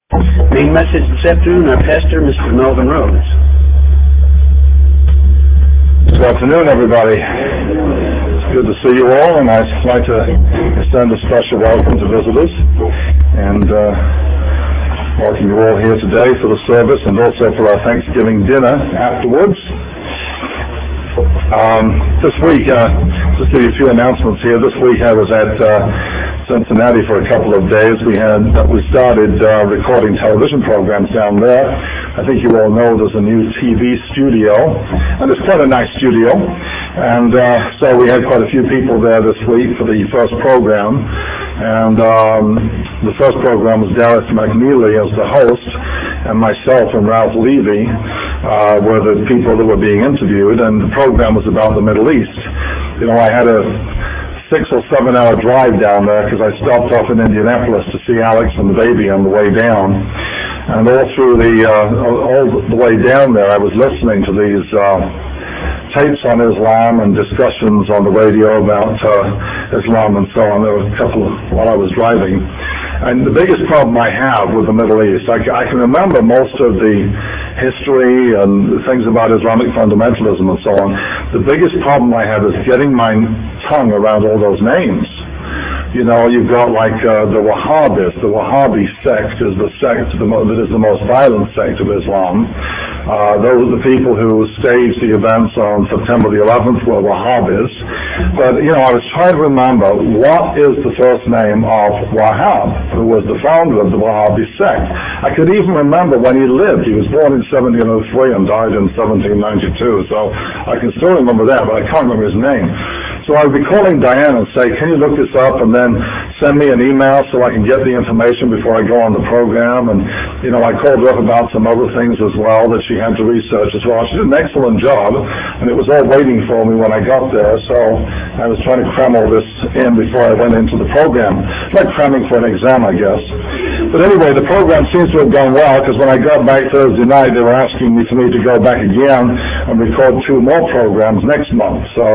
Main message this afternoon, our pastor, Mr. Melvin Rhodes. Good afternoon, everybody. It's good to see you all, and I'd like to extend a special welcome to visitors and welcome you all here today for the service and also for our Thanksgiving dinner afterwards. This week, just give you a few announcements here. This week I was at Cincinnati for a couple of days. We started recording television programs down there. I think you all know there's a new TV studio, and it's quite a nice studio. And so we had quite a few people there this week for the first program. And the first program was Darris McNeely as the host, and myself and Ralph Levy were the people that were being interviewed, and the program was about the Middle East. You know, I had a 6 or 7 hour drive down there because I stopped off in Indianapolis to see Alex and the baby on the way down. And all through all the way down there, I was listening to these tapes on Islam and discussions on the radio about Islam and so on. There were a couple while I was driving. And the biggest problem I have with the Middle East, I can remember most of the history and things about Islamic fundamentalism and so on. The biggest problem I have is getting my tongue around all those names. You know, you've got like the Wahhabis. The Wahhabi sect is the sect that is the most violent sect of Islam. Those are the people who staged the events on September the 11th were Wahhabis. But, you know, I was trying to remember what is the first name of Wahhab, who was the founder of the Wahhabi sect. I could even remember when he lived. He was born in 1703 and died in 1792. So I can still remember that, but I can't remember his name. So I would be calling Diane and say, can you look this up and then send me an email so I can get the information before I go on the program? And, you know, I called her up about some other things as well that she had to research as well. She did an excellent job, and it was all waiting for me when I got there. So I was trying to cram all this in before I went into the program. It's like cramming for an exam, I guess. But anyway, the program seems to have gone well because when I got back Thursday night, they were asking me to go back again and record 2 more programs next month. So,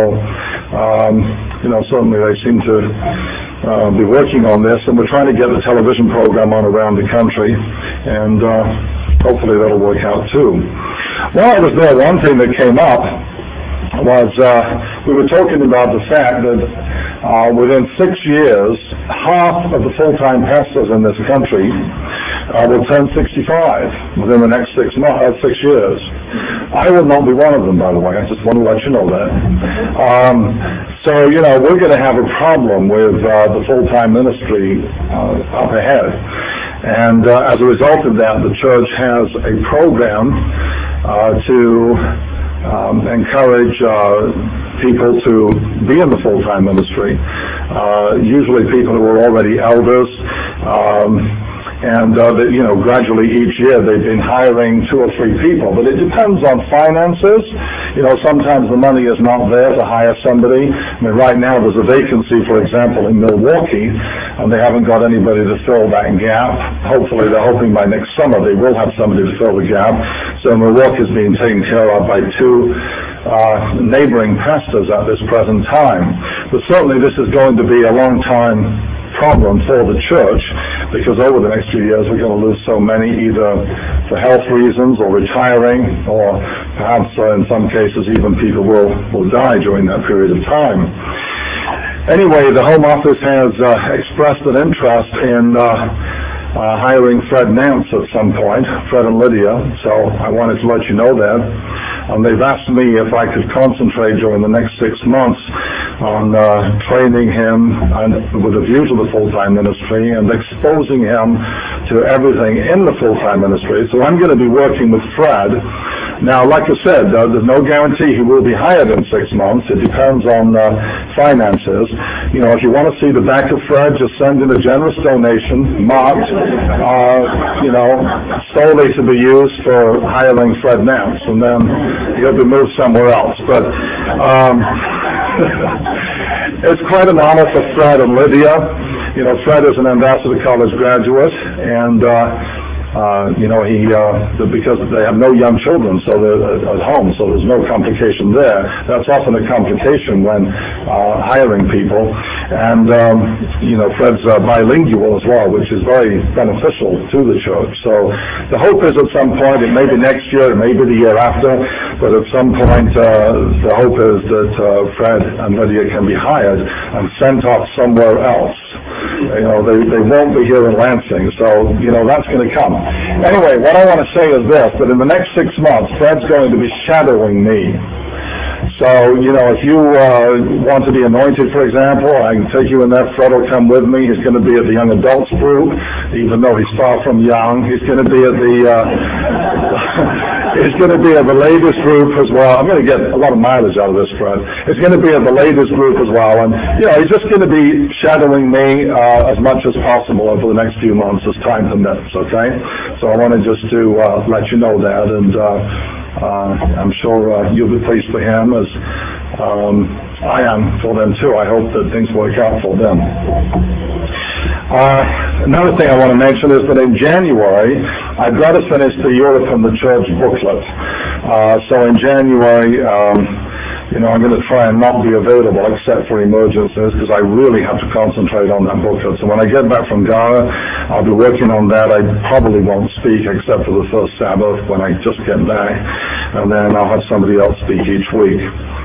you know, certainly they seem to be working on this, and we're trying to get the television program on around the country, and hopefully that'll work out too. While I was there, one thing that came up was we were talking about the fact that within 6 years, half of the full-time pastors in this country will turn 65 within the next 6 years. I will not be one of them, by the way. I just want to let you know that. So, you know, we're going to have a problem with the full-time ministry up ahead. And as a result of that, the church has a program to encourage people to be in the full-time ministry, usually people who are already elders, and you know, gradually each year they've been hiring 2 or 3 people, but it depends on finances. You know, sometimes the money is not there to hire somebody. I mean, right now there's a vacancy, for example, in Milwaukee, and they haven't got anybody to fill that gap. Hopefully, they're hoping by next summer they will have somebody to fill the gap. So Milwaukee is being taken care of by 2 neighboring pastors at this present time. But certainly this is going to be a long time problem for the church, because over the next few years we're going to lose so many, either for health reasons or retiring, or perhaps in some cases even people will die during that period of time. Anyway, the Home Office has expressed an interest in hiring Fred Nance at some point, Fred and Lydia, so I wanted to let you know that. They've asked me if I could concentrate during the next 6 months on training him and with a view to the full-time ministry and exposing him to everything in the full-time ministry. So I'm going to be working with Fred. Now, like I said, there's no guarantee he will be hired in 6 months. It depends on finances. You know, if you want to see the back of Fred, just send in a generous donation, marked, you know, solely to be used for hiring Fred Nance, and then he'll be moved somewhere else. But it's quite an honor for Fred and Lydia. You know, Fred is an Ambassador College graduate, and because they have no young children, so they're at home, so there's no complication there. That's often a complication when hiring people. And, Fred's bilingual as well, which is very beneficial to the church. So the hope is at some point, it may be next year, it may be the year after, but at some point the hope is that Fred and Lydia can be hired and sent off somewhere else. They won't be here in Lansing, so that's going to come. Anyway, what I want to say is this, that in the next 6 months, Fred's going to be shadowing me. So, if you want to be anointed, for example, I can take you in there. Fred will come with me. He's going to be at the young adults group, even though he's far from young. He's going to be at the he's going to be at the ladies group as well. I'm going to get a lot of mileage out of this, Fred. He's going to be at the ladies group as well, and he's just going to be shadowing me as much as possible over the next few months as time permits. Okay, so I wanted just to let you know that, and I'm sure you'll be pleased for him as I am for them too. I hope that things work out for them. Another thing I want to mention is that in January, I've got to finish the Europe and the Church booklet. So in January, I'm going to try and not be available except for emergencies because I really have to concentrate on that booklet. So when I get back from Ghana, I'll be working on that. I probably won't speak except for the first Sabbath when I just get back, and then I'll have somebody else speak each week.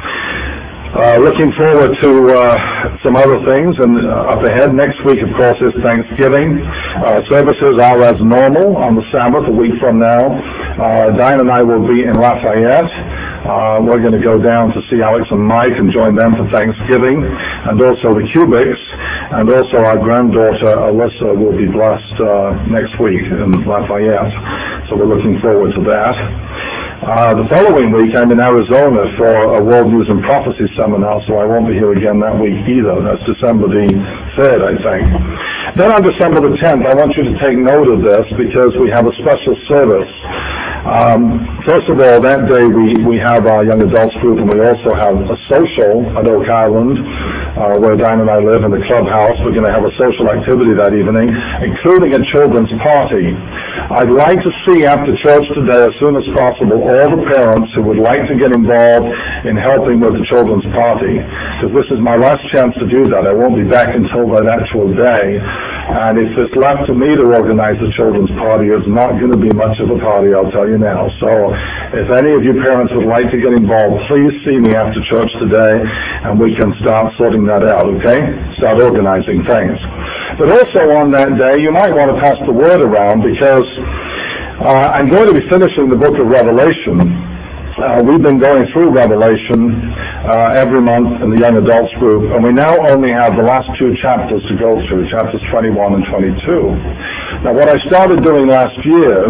Looking forward to some other things, and up ahead next week, of course, is Thanksgiving. Services are as normal on the Sabbath a week from now. Diane and I will be in Lafayette. We're going to go down to see Alex and Mike and join them for Thanksgiving, and also the Cubics, and also our granddaughter Alyssa will be blessed next week in Lafayette. So we're looking forward to that. The following week, I'm in Arizona for a World News and Prophecy seminar, so I won't be here again that week either. That's December the 3rd, I think. Then on December the 10th, I want you to take note of this because we have a special service. First of all, that day we have our young adults group, and we also have a social at Oak Island, where Diane and I live in the clubhouse. We're going to have a social activity that evening, including a children's party. I'd like to see after church today, as soon as possible, all the parents who would like to get involved in helping with the children's party, because this is my last chance to do that. I won't be back until that actual day, and if it's left to me to organize the children's party, it's not going to be much of a party, I'll tell you now. So if any of you parents would like to get involved, please see me after church today, and we can start sorting that out, okay? Start organizing things. But also on that day, you might want to pass the word around, because I'm going to be finishing the book of Revelation. We've been going through Revelation every month in the young adults group, and we now only have the last 2 chapters to go through, chapters 21 and 22. Now, what I started doing last year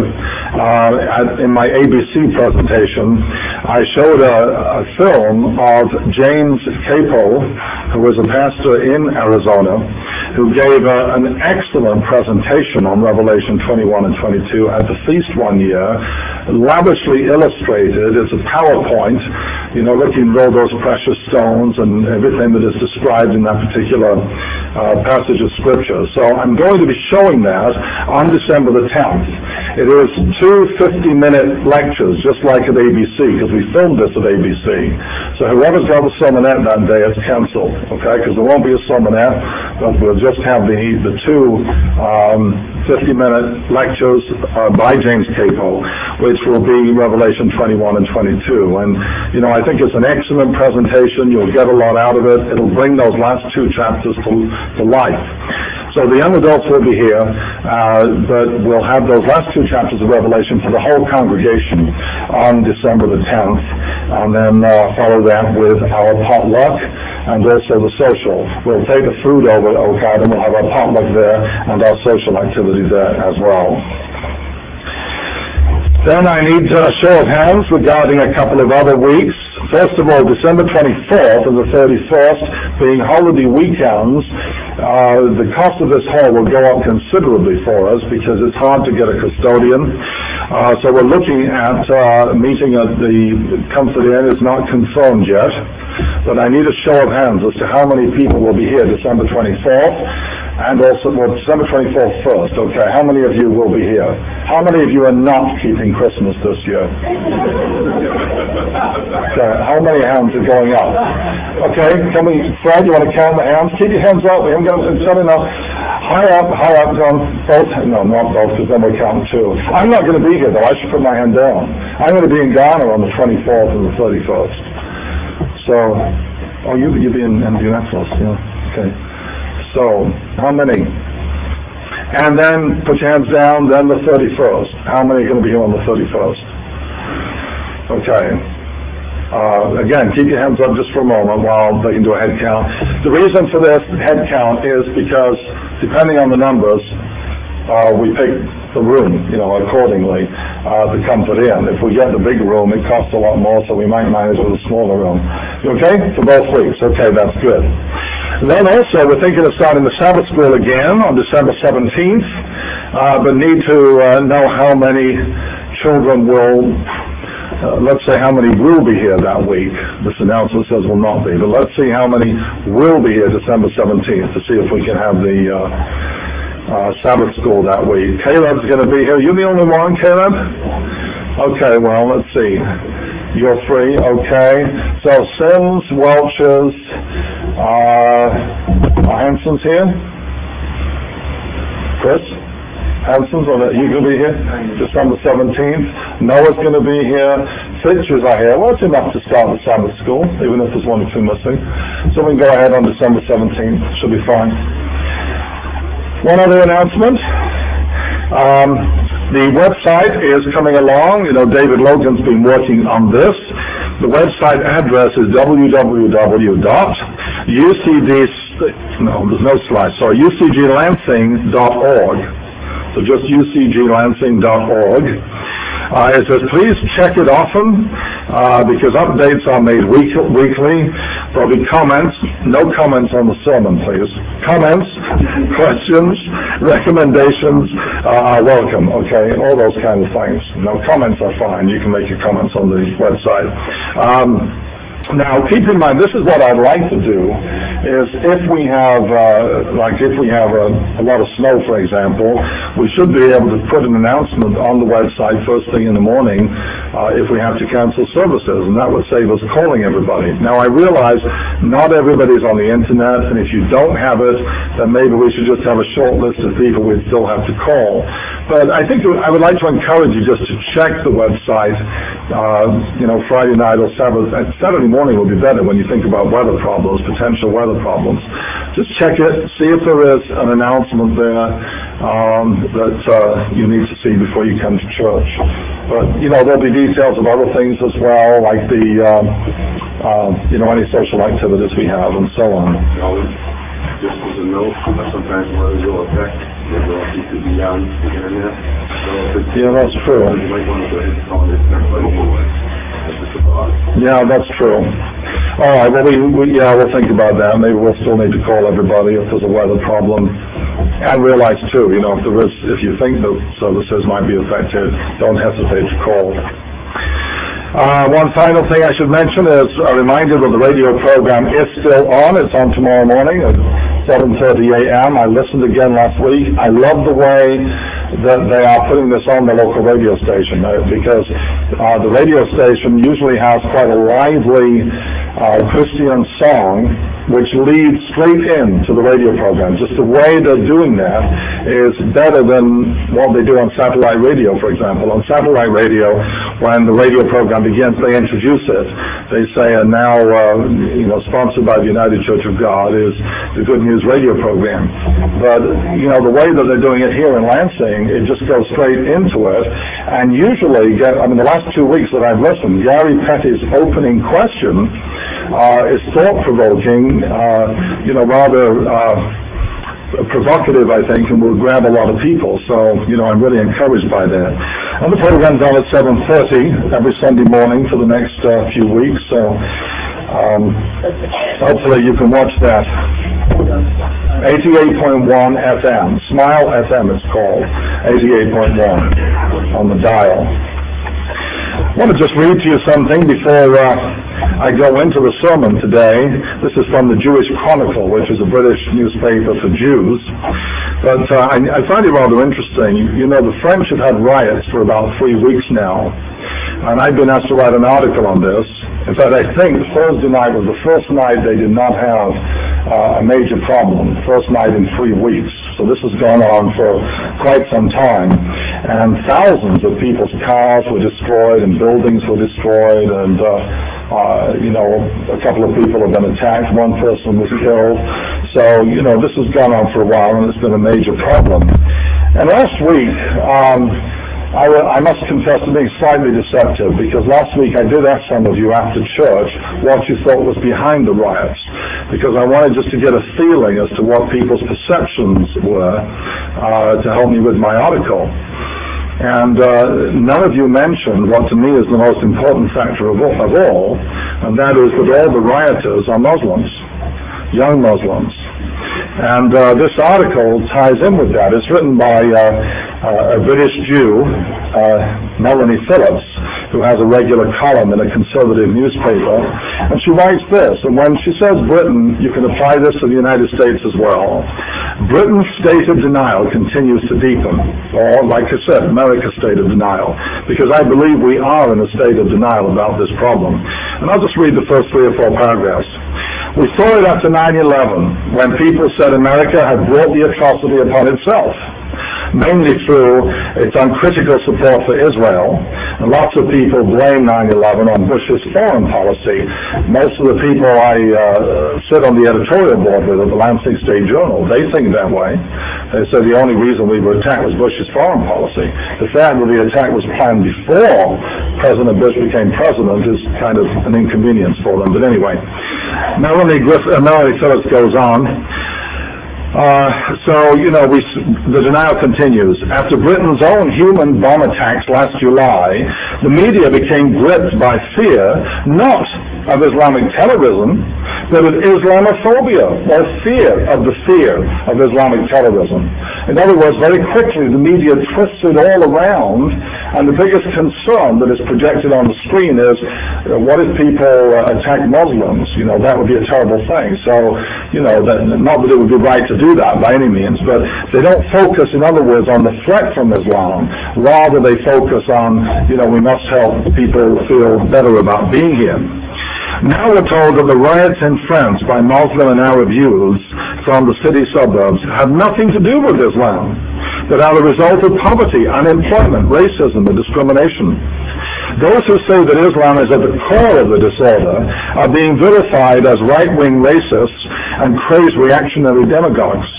in my ABC presentation, I showed a film of James Capo, who was a pastor in Arizona, who gave an excellent presentation on Revelation 21 and 22 at the feast one year, lavishly illustrated. It's a PowerPoint, looking at all those precious stones and everything that is described in that particular passage of Scripture. So I'm going to be showing that on December the 10th. It is 2 50-minute lectures, just like at ABC, because we filmed this at ABC. So whoever's got the sermonette that day, it's canceled, okay? Because there won't be a sermonette, but we'll just have the 2 50-minute lectures by James Capo, which will be Revelation 21 and 22. And, I think it's an excellent presentation. You'll get a lot out of it. It'll bring those last 2 chapters to life. So the young adults will be here, but we'll have those last 2 chapters of Revelation for the whole congregation on December the 10th, and then follow that with our potluck and also the social. We'll take the food over to Oak Island, we'll have our potluck there and our social activity there as well. Then I need a show of hands regarding a couple of other weeks. First of all, December 24th and the 31st being holiday weekends, the cost of this hall will go up considerably for us because it's hard to get a custodian. So we're looking at meeting at the Comfort Inn. It's not confirmed yet, but I need a show of hands as to how many people will be here December 24th. And also, well, December 24th first, okay. How many of you will be here? How many of you are not keeping Christmas this year? Okay, how many hands are going up? Okay, Fred, you want to count the hands? Keep your hands up. We haven't got enough. High up, John. Both? No, not both, because then we're counting two. I'm not going to be here, though. I should put my hand down. I'm going to be in Ghana on the 24th and the 31st. So, you'll be in Indianapolis, yeah. Okay. So, how many? And then put your hands down, then the 31st. How many are going to be here on the 31st? Okay. Again, keep your hands up just for a moment while they can do a head count. The reason for this head count is because, depending on the numbers, we pick the room, accordingly, to come put in. If we get the big room, it costs a lot more, so we might manage with a smaller room. You okay? For both weeks. Okay, that's good. Then also, we're thinking of starting the Sabbath school again on December 17th, but need to know how many children will, let's say how many will be here that week. This announcement says will not be, but let's see how many will be here December 17th to see if we can have the Sabbath school that week. Caleb's going to be here. You the only one, Caleb? Okay, well, let's see. You're free, okay. So Sims, Welch's, Hanson's here? Chris? Hanson's, you going to be here? December 17th. Noah's going to be here. Fitchers are here. Well, it's enough to start the Sabbath school, even if there's one or two missing. So we can go ahead on December 17th. Should be fine. One other announcement. The website is coming along. David Logan's been working on this. The website address is ucglansing.org. So just ucglansing.org. It says, please check it often, because updates are made weekly. There'll be comments. No comments on the sermon, please. Comments, questions, recommendations are welcome, okay? All those kind of things. No comments are fine. You can make your comments on the website. Now, keep in mind, this is what I'd like to do, is if we have a lot of snow, for example, we should be able to put an announcement on the website first thing in the morning if we have to cancel services, and that would save us calling everybody. Now, I realize not everybody's on the internet, and if you don't have it, then maybe we should just have a short list of people we'd still have to call. But I think I would like to encourage you just to check the website, Friday night or Saturday morning will be better when you think about weather problems, potential weather problems. Just check it, see if there is an announcement there that you need to see before you come to church. But, there'll be details of other things as well, like any social activities we have and so on. Just as a note, sometimes weather will affect it could be on the internet. Yeah, that's true. You might want to go ahead and call it anyway. Yeah, that's true. All right, well, we'll think about that. Maybe we'll still need to call everybody if there's a weather problem. And realize, too, if you think the services might be affected, don't hesitate to call. One final thing I should mention is a reminder that the radio program is still on. It's on tomorrow morning at 7:30 a.m. I listened again last week. I love the way that they are putting this on the local radio station because the radio station usually has quite a lively Christian song which leads straight into the radio program. Just the way they're doing that is better than what they do on satellite radio, for example. On satellite radio, when the radio program begins, they introduce it. They say, and now, sponsored by the United Church of God is the Good News radio program. But, the way that they're doing it here in Lansing, it just goes straight into it. And usually, the last 2 weeks that I've listened, Gary Petty's opening question is thought-provoking, rather provocative, I think, and will grab a lot of people. So, I'm really encouraged by that. And the program's on at 7:30 every Sunday morning for the next few weeks. So, hopefully you can watch that. 88.1 FM. Smile FM it's called. 88.1 on the dial. I want to just read to you something before I go into the sermon today. This is from the Jewish Chronicle, which is a British newspaper for Jews. But I find it rather interesting. You know, the French have had riots for about 3 weeks now. And I've been asked to write an article on this. In fact, I think Thursday night was the first night they did not have a major problem, first night in 3 weeks. So this has gone on for quite some time. And thousands of people's cars were destroyed and buildings were destroyed, and a couple of people have been attacked. One person was killed. So, this has gone on for a while, and it's been a major problem. And last week, I must confess to being slightly deceptive, because last week I did ask some of you after church what you thought was behind the riots, because I wanted just to get a feeling as to what people's perceptions were to help me with my article. And none of you mentioned what to me is the most important factor of all, and that is that all the rioters are Muslims, young Muslims. And this article ties in with that. It's written by a British Jew, Melanie Phillips, who has a regular column in a conservative newspaper. And she writes this, and when she says Britain, you can apply this to the United States as well. Britain's state of denial continues to deepen, or, like I said, America's state of denial, because I believe we are in a state of denial about this problem. And I'll just read the first 3 or 4 paragraphs. We saw it after 9/11, when people said America had brought the atrocity upon itself, mainly through its uncritical support for Israel. And lots of people blame 9/11 on Bush's foreign policy. Most of the people I sit on the editorial board with at the Lansing State Journal, they think that way. They say the only reason we were attacked was Bush's foreign policy. The fact that the attack was planned before President Bush became president is kind of an inconvenience for them. But anyway, Melanie Phillips goes on. The denial continues. After Britain's own human bomb attacks last July, the media became gripped by fear, not of Islamic terrorism, but of Islamophobia, or fear of Islamic terrorism. In other words, very quickly the media twists it all around, and the biggest concern that is projected on the screen is, what if people attack Muslims? That would be a terrible thing. So, not that it would be right to do that by any means, but they don't focus, in other words, on the threat from Islam. Rather, they focus on, we must help people feel better about being here. Now we're told that the riots in France by Muslim and Arab youths from the city suburbs have nothing to do with Islam, but are the result of poverty, unemployment, racism, and discrimination. Those who say that Islam is at the core of the disorder are being vilified as right-wing racists and crazed reactionary demagogues.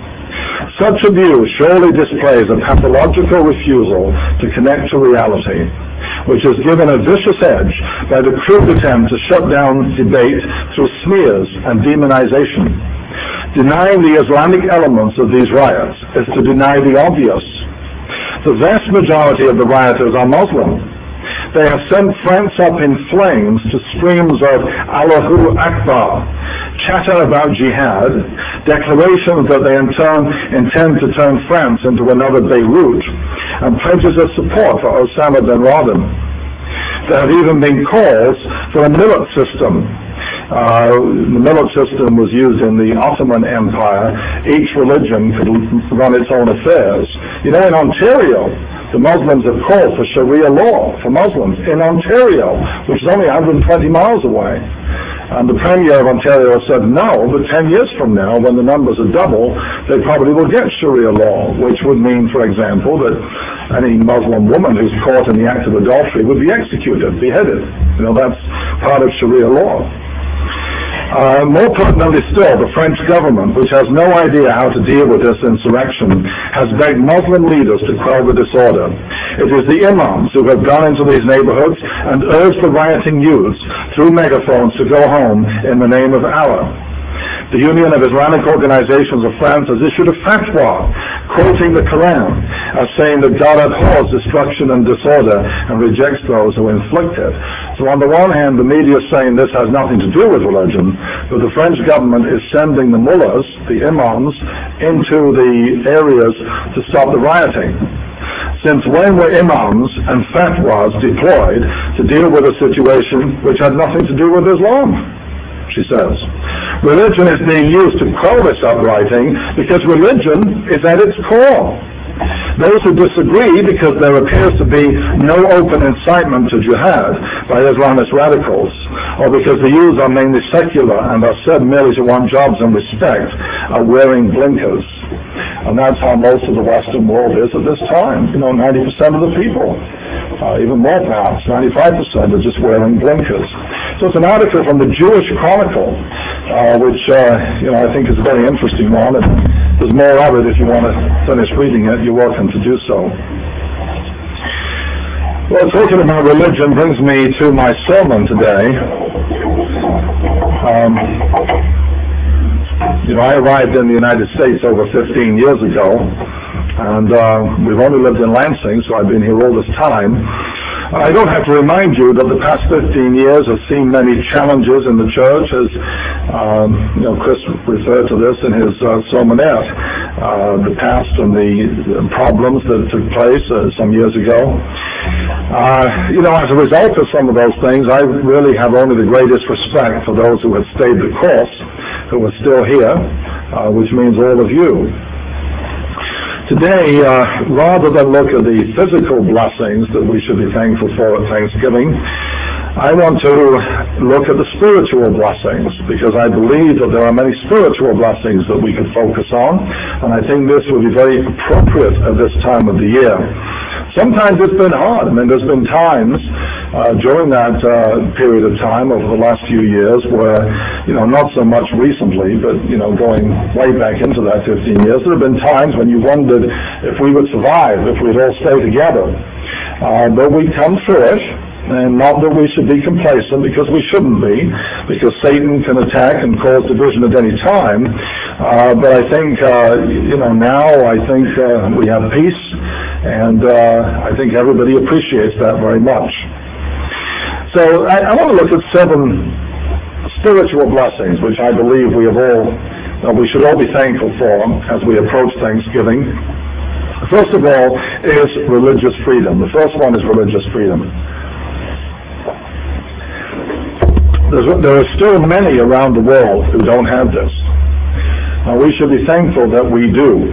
Such abuse surely displays a pathological refusal to connect to reality, which is given a vicious edge by the crude attempt to shut down debate through smears and demonization. Denying the Islamic elements of these riots is to deny the obvious. The vast majority of the rioters are Muslim. They have sent France up in flames to screams of Allahu Akbar, chatter about jihad, declarations that they in turn intend to turn France into another Beirut, and pledges of support for Osama bin Laden. There have even been calls for a millet system. The millet system was used in the Ottoman Empire. Each religion could run its own affairs. In Ontario, the Muslims have called for Sharia law for Muslims in Ontario, which is only 120 miles away. And the Premier of Ontario said no, but 10 years from now, when the numbers are double, they probably will get Sharia law, which would mean, for example, that any Muslim woman who's caught in the act of adultery would be executed, beheaded. That's part of Sharia law. More pertinently still, the French government, which has no idea how to deal with this insurrection, has begged Muslim leaders to quell the disorder. It is the imams who have gone into these neighborhoods and urged the rioting youths through megaphones to go home in the name of Allah. The Union of Islamic Organizations of France has issued a fatwa quoting the Quran as saying that God abhors destruction and disorder and rejects those who inflict it. So on the one hand, the media is saying this has nothing to do with religion, but the French government is sending the mullahs, the imams, into the areas to stop the rioting. since when were imams and fatwas deployed to deal with a situation which had nothing to do with Islam? She says, religion is being used to quell this uprising because religion is at its core. Those who disagree because there appears to be no open incitement to jihad by Islamist radicals, or because the youths are mainly secular and are said merely to want jobs and respect, are wearing blinkers. And that's how most of the Western world is at this time. 90% of the people, even more perhaps, 95% are just wearing blinkers. So it's an article from the Jewish Chronicle, which I think is a very interesting one. And there's more of it if you want to finish reading it. You're welcome to do so. Well, talking about religion brings me to my sermon today. I arrived in the United States over 15 years ago, and we've only lived in Lansing, so I've been here all this time. I don't have to remind you that the past 15 years have seen many challenges in the church, as Chris referred to this in his sermonette, the past and the problems that took place some years ago. As a result of some of those things, I really have only the greatest respect for those who have stayed the course, who are still here, which means all of you. Today, rather than look at the physical blessings that we should be thankful for at Thanksgiving, I want to look at the spiritual blessings, because I believe that there are many spiritual blessings that we could focus on, and I think this would be very appropriate at this time of the year. Sometimes it's been hard. There's been times during that period of time over the last few years where, not so much recently, but, going way back into that 15 years, there have been times when you wondered if we would survive, if we'd all stay together. But we come through it. And not that we should be complacent, because we shouldn't be, because Satan can attack and cause division at any time. But I think, now I think we have peace, and I think everybody appreciates that very much. So I want to look at 7 spiritual blessings, which I believe we should all be thankful for as we approach Thanksgiving. First of all is religious freedom. The first one is religious freedom. There are still many around the world who don't have this. We should be thankful that we do.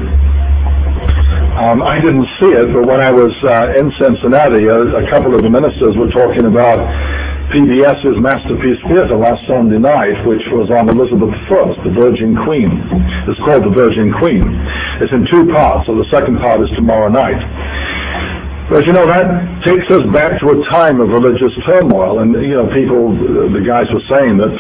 I didn't see it, but when I was in Cincinnati, a couple of the ministers were talking about PBS's Masterpiece Theater last Sunday night, which was on Elizabeth I, the Virgin Queen. It's called The Virgin Queen. It's in 2 parts, so the second part is tomorrow night. But that takes us back to a time of religious turmoil, and the guys were saying that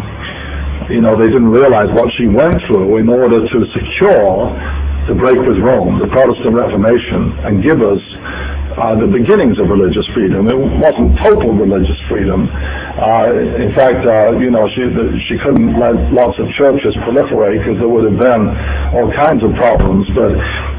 they didn't realize what she went through in order to secure the break with Rome, the Protestant Reformation, and give us the beginnings of religious freedom. It wasn't total religious freedom. In fact, she couldn't let lots of churches proliferate, because there would have been all kinds of problems. But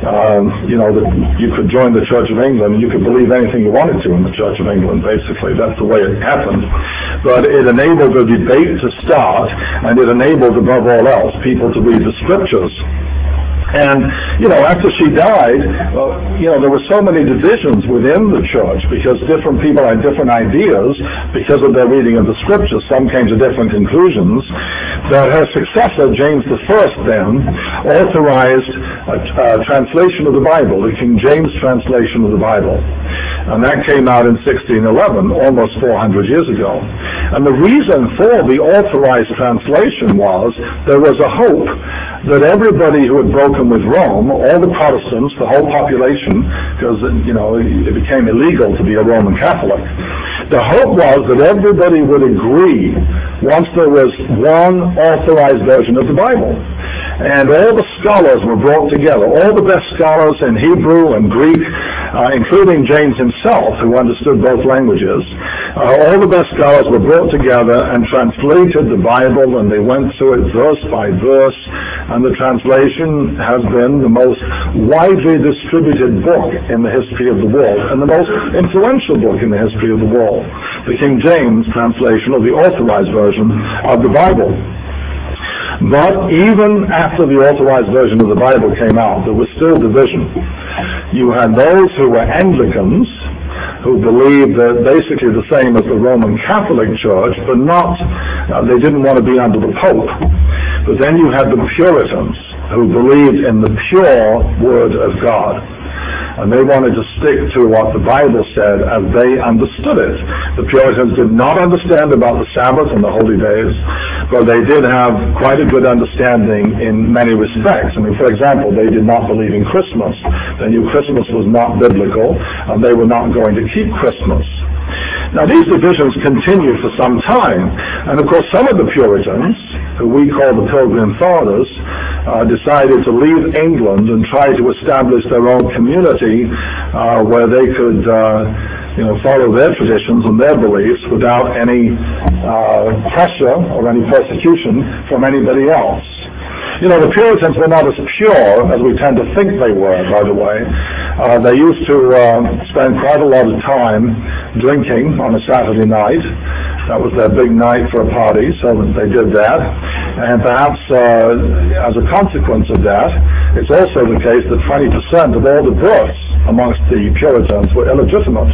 you could join the Church of England and you could believe anything you wanted to in the Church of England. Basically, that's the way it happened. But it enabled the debate to start, and it enabled, above all else, people to read the scriptures. And, after she died, there were so many divisions within the church, because different people had different ideas because of their reading of the scriptures. Some came to different conclusions, that her successor, James I, then authorized a translation of the Bible, the King James translation of the Bible. And that came out in 1611, almost 400 years ago. And the reason for the authorized translation was there was a hope that everybody who had broken with Rome, all the Protestants, the whole population, because it became illegal to be a Roman Catholic, the hope was that everybody would agree once there was one authorized version of the Bible. And all the scholars were brought together, all the best scholars in Hebrew and Greek, including James himself, who understood both languages. All the best scholars were brought together and translated the Bible, and they went through it verse by verse, and the translation has been the most widely distributed book in the history of the world, and the most influential book in the history of the world, the King James translation, or the authorized version of the Bible. But even after the authorized version of the Bible came out, there was still division. You had those who were Anglicans, who believed that basically the same as the Roman Catholic Church, but not, they didn't want to be under the Pope. But then you had the Puritans, who believed in the pure Word of God. And they wanted to stick to what the Bible said as they understood it. The Puritans did not understand about the Sabbath and the holy days, but they did have quite a good understanding in many respects. I mean, for example, they did not believe in Christmas. They knew Christmas was not biblical, and they were not going to keep Christmas. Now, these divisions continued for some time, and of course some of the Puritans, who we call the Pilgrim Fathers, decided to leave England and try to establish their own community where they could follow their traditions and their beliefs without any pressure or any persecution from anybody else. The Puritans were not as pure as we tend to think they were, by the way. They used to spend quite a lot of time drinking on a Saturday night. That was their big night for a party, so they did that. And perhaps as a consequence of that, it's also the case that 20% of all the births amongst the Puritans were illegitimate.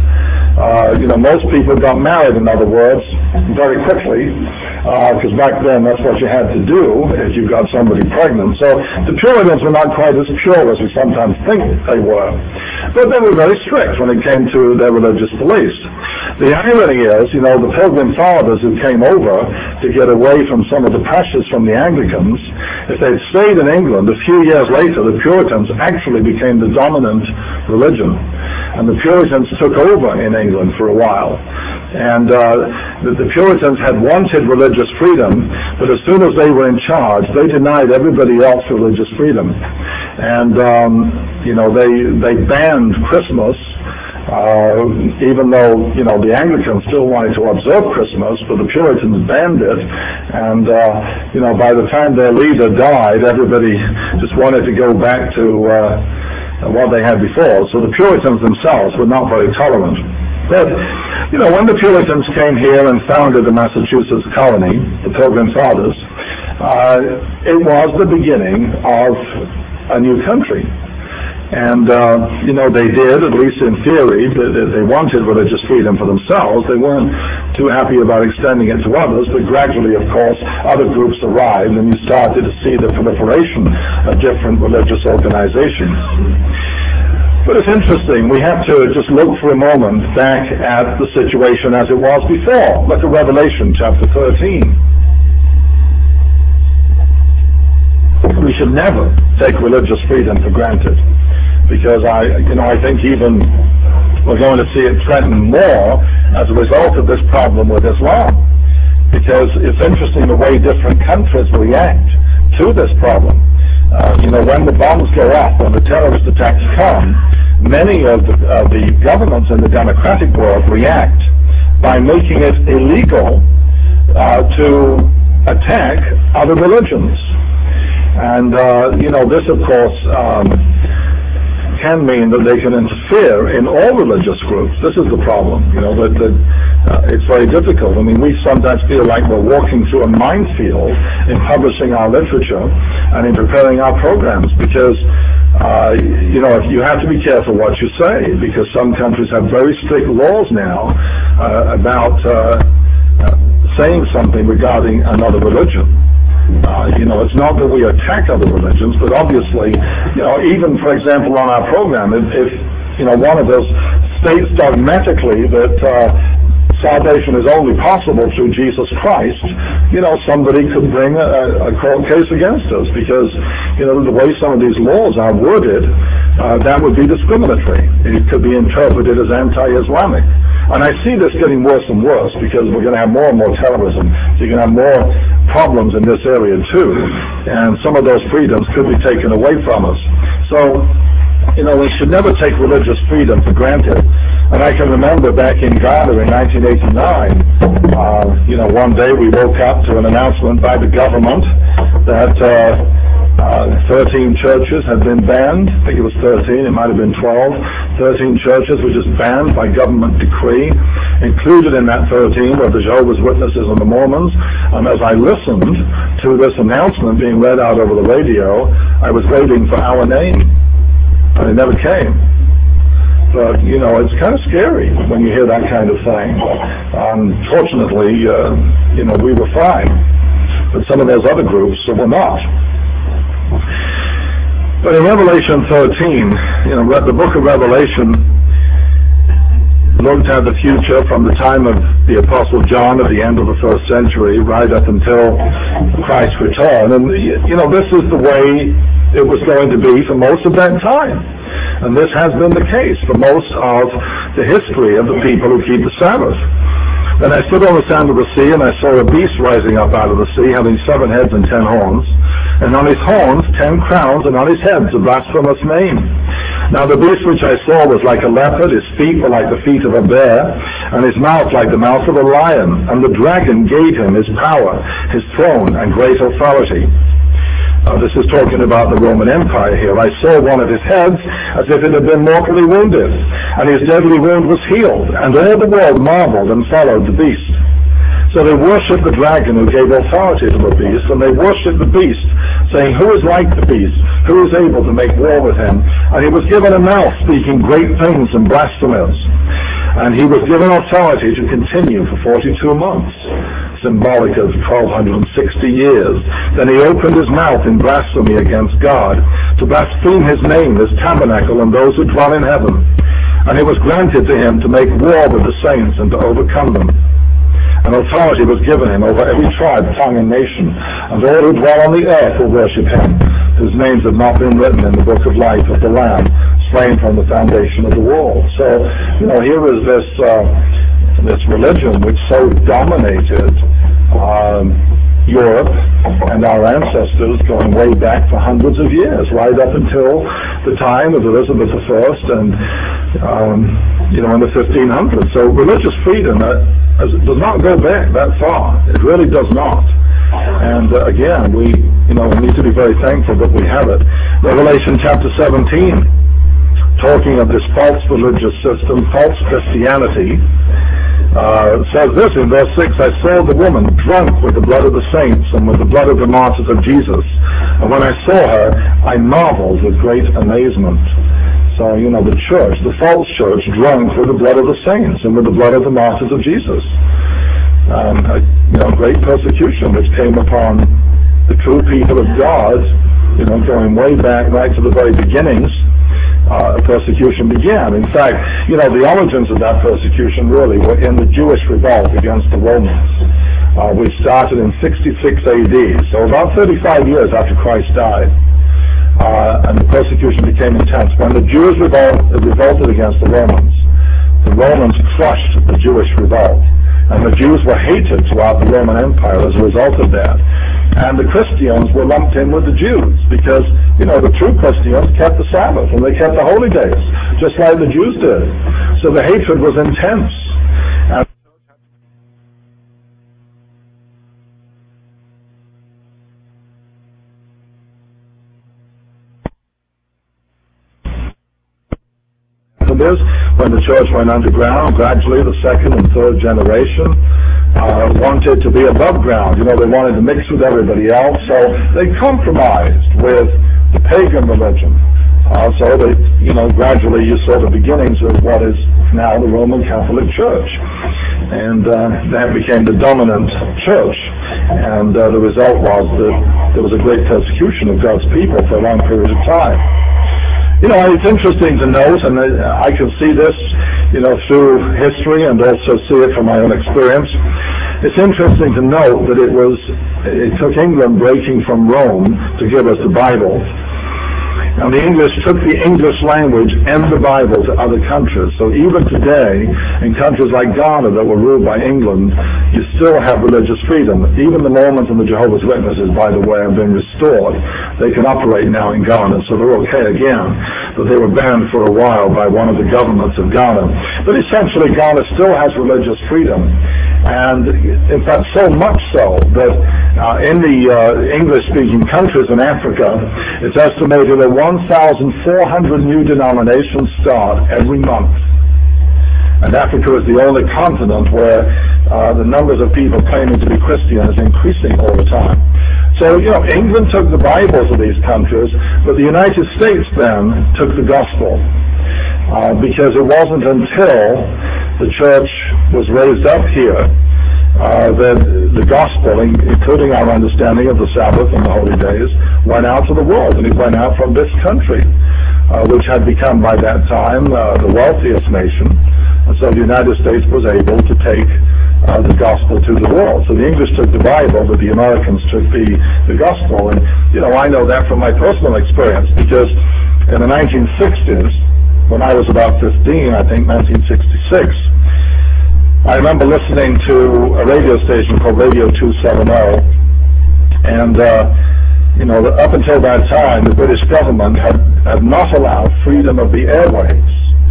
Most people got married, in other words, very quickly, because back then that's what you had to do if you got somebody pregnant. So the Puritans were not quite as pure as we sometimes think they were. But they were very strict when it came to their religious beliefs. The irony is, the Pilgrim Fathers who came over to get away from some of the pressures from the Anglicans, if they'd stayed in England, a few years later, the Puritans actually became the dominant religion. And the Puritans took over in England for a while. And the Puritans had wanted religious freedom, but as soon as they were in charge, they denied everybody else religious freedom. And, they banned Christmas, even though, the Anglicans still wanted to observe Christmas, but the Puritans banned it. And, by the time their leader died, everybody just wanted to go back to what they had before. So the Puritans themselves were not very tolerant. But, when the Puritans came here and founded the Massachusetts colony, the Pilgrim Fathers, it was the beginning of a new country. And, they did, at least in theory, they wanted religious freedom for themselves. They weren't too happy about extending it to others, but gradually, of course, other groups arrived, and you started to see the proliferation of different religious organizations. But it's interesting, we have to just look for a moment back at the situation as it was before. Look at Revelation chapter 13. We should never take religious freedom for granted, because I think even we're going to see it threatened more as a result of this problem with Islam. Because it's interesting the way different countries react to this problem. When the bombs go off, when the terrorist attacks come, many of the governments in the democratic world react by making it illegal to attack other religions. And, this, of course, can mean that they can interfere in all religious groups. This is the problem, it's very difficult. I mean, we sometimes feel like we're walking through a minefield in publishing our literature and in preparing our programs, because, you have to be careful what you say, because some countries have very strict laws now about saying something regarding another religion. It's not that we attack other religions, but obviously, even, for example, on our program, if one of us states dogmatically that salvation is only possible through Jesus Christ, somebody could bring a court case against us, because, the way some of these laws are worded, that would be discriminatory. It could be interpreted as anti-Islamic. And I see this getting worse and worse, because we're going to have more and more terrorism. So you're going to have more problems in this area too. And some of those freedoms could be taken away from us. So, we should never take religious freedom for granted. And I can remember back in Ghana in 1989, one day we woke up to an announcement by the government that 13 churches had been banned. I think it was 13, it might have been 12. 13 churches were just banned by government decree. Included in that 13 were the Jehovah's Witnesses and the Mormons. And as I listened to this announcement being read out over the radio, I was waiting for our name, and it never came. But, it's kind of scary when you hear that kind of thing. Fortunately, we were fine. But some of those other groups were not. But in Revelation 13, the book of Revelation looked at the future from the time of the Apostle John at the end of the first century right up until Christ's return. And, this is the way it was going to be for most of that time. And this has been the case for most of the history of the people who keep the Sabbath. Then I stood on the sand of the sea, and I saw a beast rising up out of the sea, having 7 heads and 10 horns, and on his horns 10 crowns, and on his heads a blasphemous name. Now the beast which I saw was like a leopard, his feet were like the feet of a bear, and his mouth like the mouth of a lion. And the dragon gave him his power, his throne, and great authority. This is talking about the Roman Empire here. I saw one of his heads as if it had been mortally wounded, and his deadly wound was healed, and all the world marveled and followed the beast. So they worshipped the dragon who gave authority to the beast, and they worshipped the beast, saying, "Who is like the beast? Who is able to make war with him?" And he was given a mouth speaking great things and blasphemies. And he was given authority to continue for 42 months, symbolic of 1260 years. Then he opened his mouth in blasphemy against God, to blaspheme his name, his tabernacle, and those who dwell in heaven. And it was granted to him to make war with the saints and to overcome them. And authority was given him over every tribe, tongue, and nation. And all who dwell on the earth will worship him, whose names have not been written in the book of life of the Lamb, slain from the foundation of the world. So, here is this religion which so dominated Europe and our ancestors going way back for hundreds of years, right up until the time of Elizabeth I and, in the 1500s. So religious freedom does not go back that far. It really does not. And again, we need to be very thankful that we have it. Revelation chapter 17, talking of this false religious system, false Christianity, says this in verse 6, "I saw the woman drunk with the blood of the saints and with the blood of the martyrs of Jesus. And when I saw her, I marveled with great amazement." So, the church, the false church, drunk with the blood of the saints and with the blood of the martyrs of Jesus. Great persecution which came upon the true people of God, going way back right to the very beginnings. Persecution began. In fact, the origins of that persecution really were in the Jewish revolt against the Romans, which started in 66 AD, so about 35 years after Christ died. And the persecution became intense. When the Jews revolted against the Romans crushed the Jewish revolt. And the Jews were hated throughout the Roman Empire as a result of that. And the Christians were lumped in with the Jews because, the true Christians kept the Sabbath and they kept the holy days, just like the Jews did. So the hatred was intense. Is when the church went underground, gradually the second and third generation wanted to be above ground. They wanted to mix with everybody else, so they compromised with the pagan religion. So they, gradually you saw the beginnings of what is now the Roman Catholic Church. And that became the dominant church. And the result was that there was a great persecution of God's people for a long period of time. It's interesting to note, and I can see this, through history and also see it from my own experience. It's interesting to note that it took England breaking from Rome to give us the Bible. And the English took the English language and the Bible to other countries. So even today, in countries like Ghana that were ruled by England, you still have religious freedom. Even the Mormons and the Jehovah's Witnesses, by the way, have been restored. They can operate now in Ghana, so they're okay again. But they were banned for a while by one of the governments of Ghana. But essentially, Ghana still has religious freedom. And in fact, so much so that in the English-speaking countries in Africa, it's estimated that 1,400 new denominations start every month. And Africa is the only continent where the numbers of people claiming to be Christian is increasing all the time. So, England took the Bibles of these countries, but the United States then took the gospel. Because it wasn't until the church was raised up here that the gospel, including our understanding of the Sabbath and the holy days, went out to the world. And it went out from this country, which had become by that time the wealthiest nation. And so the United States was able to take the gospel to the world. So the English took the Bible, but the Americans took the gospel. And, I know that from my personal experience, because in the 1960s, when I was about 15, I think 1966, I remember listening to a radio station called Radio 270, and, up until that time, the British government had not allowed freedom of the airwaves.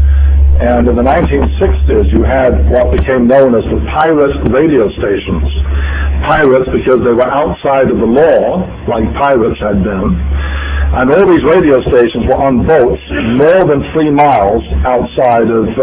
And in the 1960s, you had what became known as the pirate radio stations. Pirates because they were outside of the law, like pirates had been. And all these radio stations were on boats more than 3 miles outside of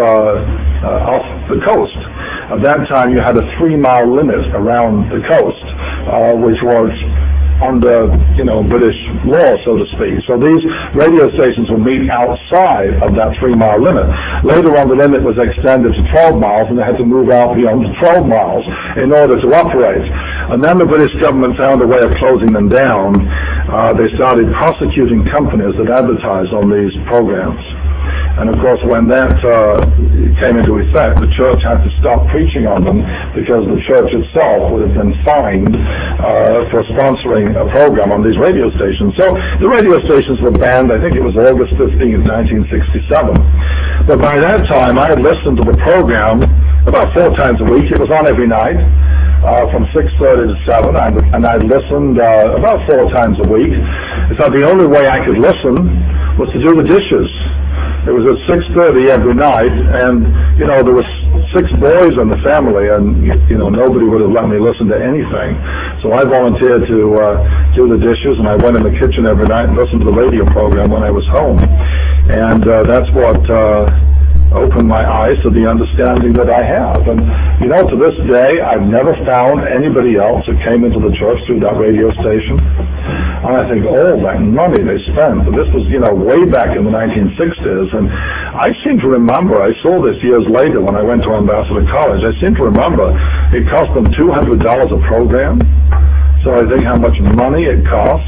off the coast. At that time, you had a 3-mile limit around the coast, which was under, British law, so to speak. So these radio stations would meet outside of that 3-mile limit. Later on, the limit was extended to 12 miles, and they had to move out beyond 12 miles in order to operate. And then the British government found a way of closing them down. They started prosecuting companies that advertised on these programs. And of course, when that came into effect, the church had to stop preaching on them because the church itself would have been fined for sponsoring a program on these radio stations. So the radio stations were banned, I think it was August 15, 1967. But by that time, I had listened to the program about 4 times a week. It was on every night. From 6:30 to 7, and I listened about 4 times a week. So the only way I could listen was to do the dishes. It was at 6:30 every night, and there was 6 boys in the family, and nobody would have let me listen to anything. So I volunteered to do the dishes, and I went in the kitchen every night and listened to the radio program when I was home, and that's what opened my eyes to the understanding that I have. And to this day, I've never found anybody else that came into the church through that radio station. And I think, that money they spent. But this was, way back in the 1960s. And I seem to remember, I saw this years later when I went to Ambassador College, I seem to remember it cost them $200 a program. So I think how much money it cost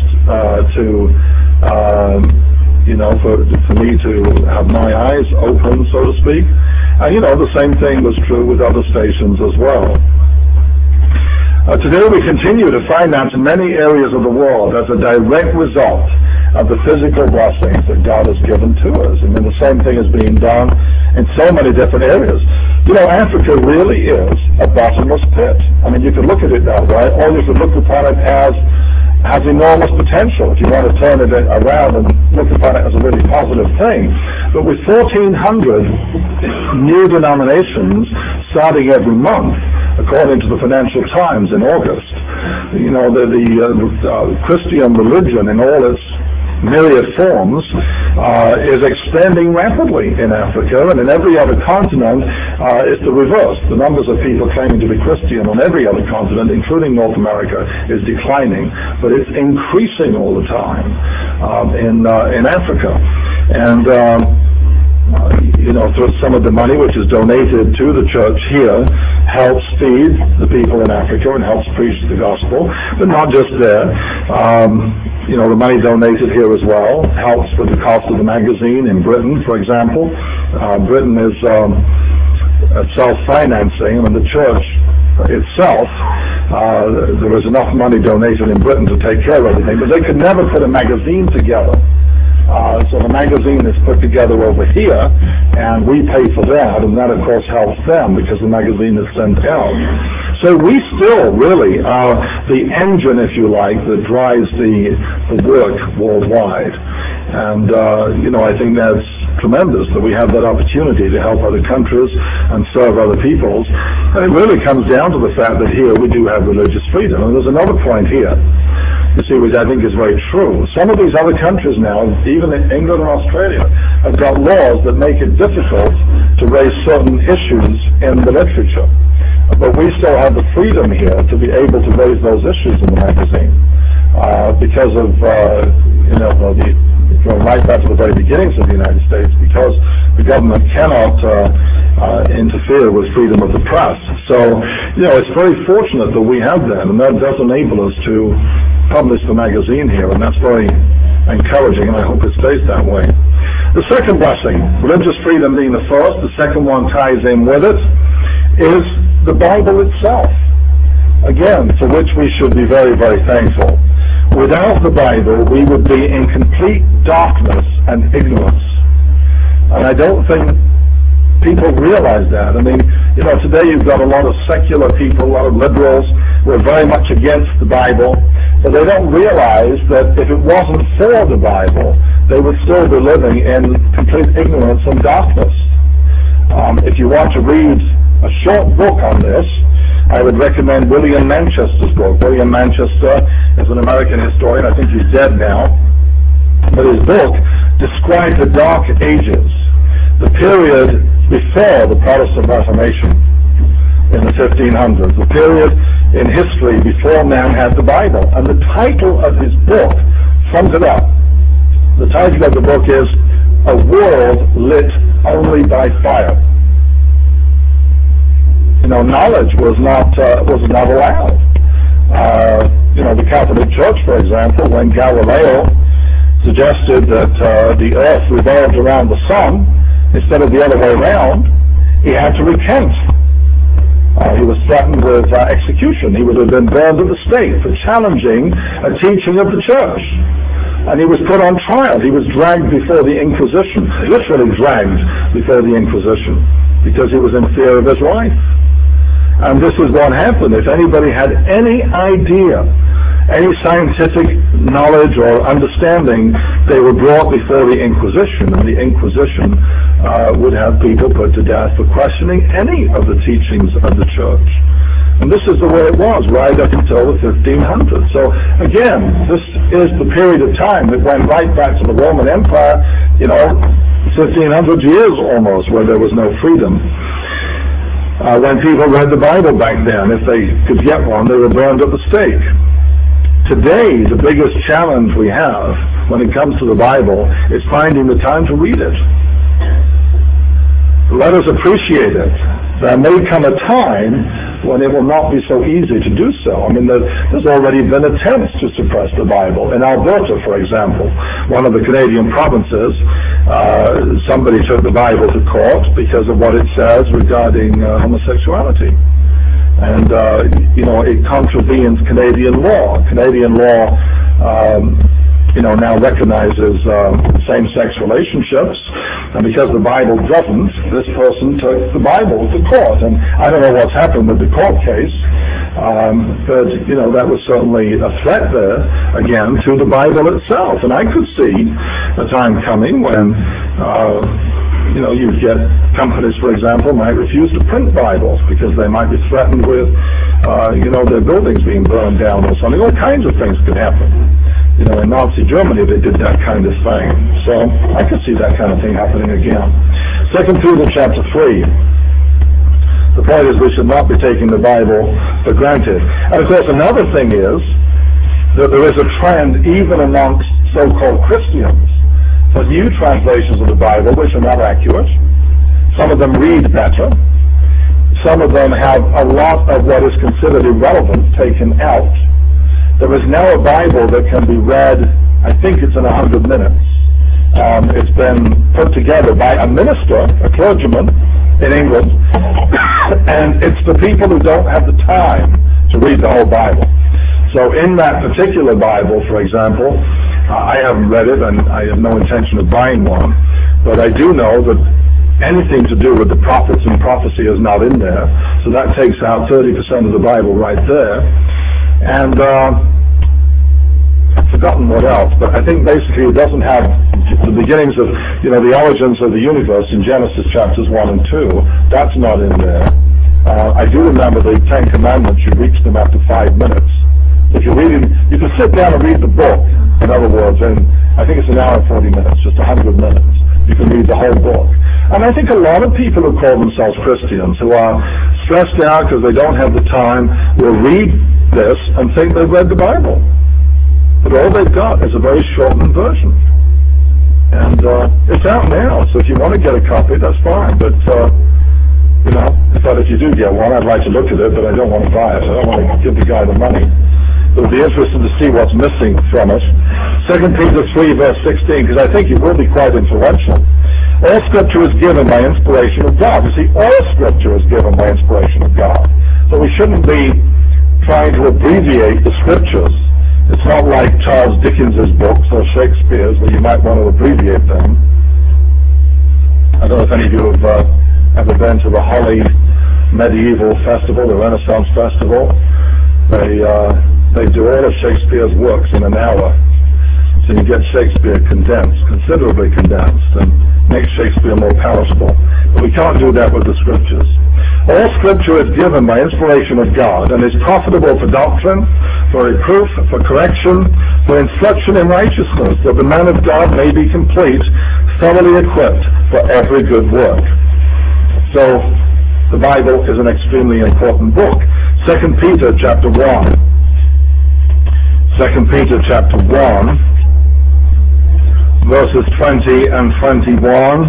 for me to have my eyes open, so to speak. And, the same thing was true with other stations as well. Today we continue to finance many areas of the world as a direct result of the physical blessings that God has given to us. And then the same thing is being done in so many different areas. Africa really is a bottomless pit. I mean, you could look at it that way, or you could look upon it as has enormous potential if you want to turn it around and look upon it as a really positive thing. But with 1,400 new denominations starting every month, according to the Financial Times in August, the Christian religion in all its myriad forms is expanding rapidly in Africa, and in every other continent it's the reverse. The numbers of people claiming to be Christian on every other continent, including North America, is declining, but it's increasing all the time in Africa. And through some of the money which is donated to the church here helps feed the people in Africa and helps preach the gospel, but not just there. The money donated here as well helps with the cost of the magazine in Britain, for example. Britain is self-financing, and the church itself, there was enough money donated in Britain to take care of everything, but they could never put a magazine together. So the magazine is put together over here, and we pay for that, and that of course helps them because the magazine is sent out. So we still really are the engine, if you like, that drives the work worldwide. And, I think that's tremendous that we have that opportunity to help other countries and serve other peoples. And it really comes down to the fact that here we do have religious freedom. And there's another point here, you see, which I think is very true. Some of these other countries now, even in England and Australia, have got laws that make it difficult to raise certain issues in the literature. But we still have the freedom here to be able to raise those issues in the magazine because of, going right back to the very beginnings of the United States, because the government cannot interfere with freedom of the press. So, it's very fortunate that we have that, and that does enable us to publish the magazine here, and that's very encouraging, and I hope it stays that way. The second blessing, religious freedom being the first, the second one ties in with it, is the Bible itself. Again, for which we should be very, very thankful. Without the Bible, we would be in complete darkness and ignorance. And I don't think people realize that. I mean, today you've got a lot of secular people, a lot of liberals who are very much against the Bible, but they don't realize that if it wasn't for the Bible, they would still be living in complete ignorance and darkness. If you want to read a short book on this, I would recommend William Manchester's book. William Manchester is an American historian. I think he's dead now. But his book described the Dark Ages, the period before the Protestant Reformation in the 1500s, the period in history before man had the Bible. And the title of his book sums it up. The title of the book is A World Lit Only by Fire. Knowledge was not allowed. The Catholic Church, for example, when Galileo suggested that the Earth revolved around the sun instead of the other way around, he had to recant. He was threatened with execution. He would have been burned at the stake for challenging a teaching of the Church. And he was put on trial. He was dragged before the Inquisition, literally dragged before the Inquisition, because he was in fear of his life. And this is what happened. If anybody had any idea, any scientific knowledge or understanding, they were brought before the Inquisition, and the Inquisition would have people put to death for questioning any of the teachings of the Church. And this is the way it was right up until the 1500s. So again, this is the period of time that went right back to the Roman Empire, 1500 years almost, where there was no freedom. When people read the Bible back then, if they could get one, they were burned at the stake. Today, the biggest challenge we have when it comes to the Bible is finding the time to read it. Let us appreciate it. There may come a time when it will not be so easy to do so. I mean, there's already been attempts to suppress the Bible. In Alberta, for example, one of the Canadian provinces, somebody took the Bible to court because of what it says regarding homosexuality. And, it contravenes Canadian law. Canadian law, now recognizes same-sex relationships, and because the Bible doesn't, this person took the Bible to court. And I don't know what's happened with the court case, but, that was certainly a threat there, again, to the Bible itself. And I could see a time coming when, you'd get companies, for example, might refuse to print Bibles because they might be threatened with, their buildings being burned down or something. All kinds of things could happen. In Nazi Germany, they did that kind of thing. So I could see that kind of thing happening again. 2 Peter chapter 3. The point is we should not be taking the Bible for granted. And of course, another thing is that there is a trend even amongst so-called Christians for new translations of the Bible which are not accurate. Some of them read better. Some of them have a lot of what is considered irrelevant taken out. There is now a Bible that can be read, I think it's in 100 minutes. It's been put together by a minister, a clergyman in England, and it's for people who don't have the time to read the whole Bible. So in that particular Bible, for example, I haven't read it and I have no intention of buying one, but I do know that anything to do with the prophets and prophecy is not in there. So that takes out 30% of the Bible right there. And I've forgotten what else, but I think basically it doesn't have the beginnings of, the origins of the universe in Genesis chapters 1 and 2. That's not in there. I do remember the Ten Commandments. You reach them after 5 minutes. If you're reading, you can sit down and read the book, in other words, and I think it's an hour and 40 minutes, just 100 minutes. You can read the whole book. And I think a lot of people who call themselves Christians, who are stressed out because they don't have the time, will read this and think they've read the Bible. But all they've got is a very shortened version. And it's out now, so if you want to get a copy, that's fine. But, if you do get one, I'd like to look at it, but I don't want to buy it. I don't want to give the guy the money. It would be interesting to see what's missing from it. 2 Peter 3, verse 16, because I think it will be quite influential. All Scripture is given by inspiration of God. You see, all Scripture is given by inspiration of God. So we shouldn't be trying to abbreviate the Scriptures. It's not like Charles Dickens's books or Shakespeare's where you might want to abbreviate them. I don't know if any of you have ever been to the Holly Medieval Festival, the Renaissance Festival. They do all of Shakespeare's works in an hour. So you get Shakespeare condensed, considerably condensed, and make Shakespeare more palatable. But we can't do that with the Scriptures. All Scripture is given by inspiration of God and is profitable for doctrine, for reproof, for correction, for instruction in righteousness, that the man of God may be complete, thoroughly equipped for every good work. So the Bible is an extremely important book. 2 Peter chapter 1. 2 Peter chapter 1, verses 20 and 21.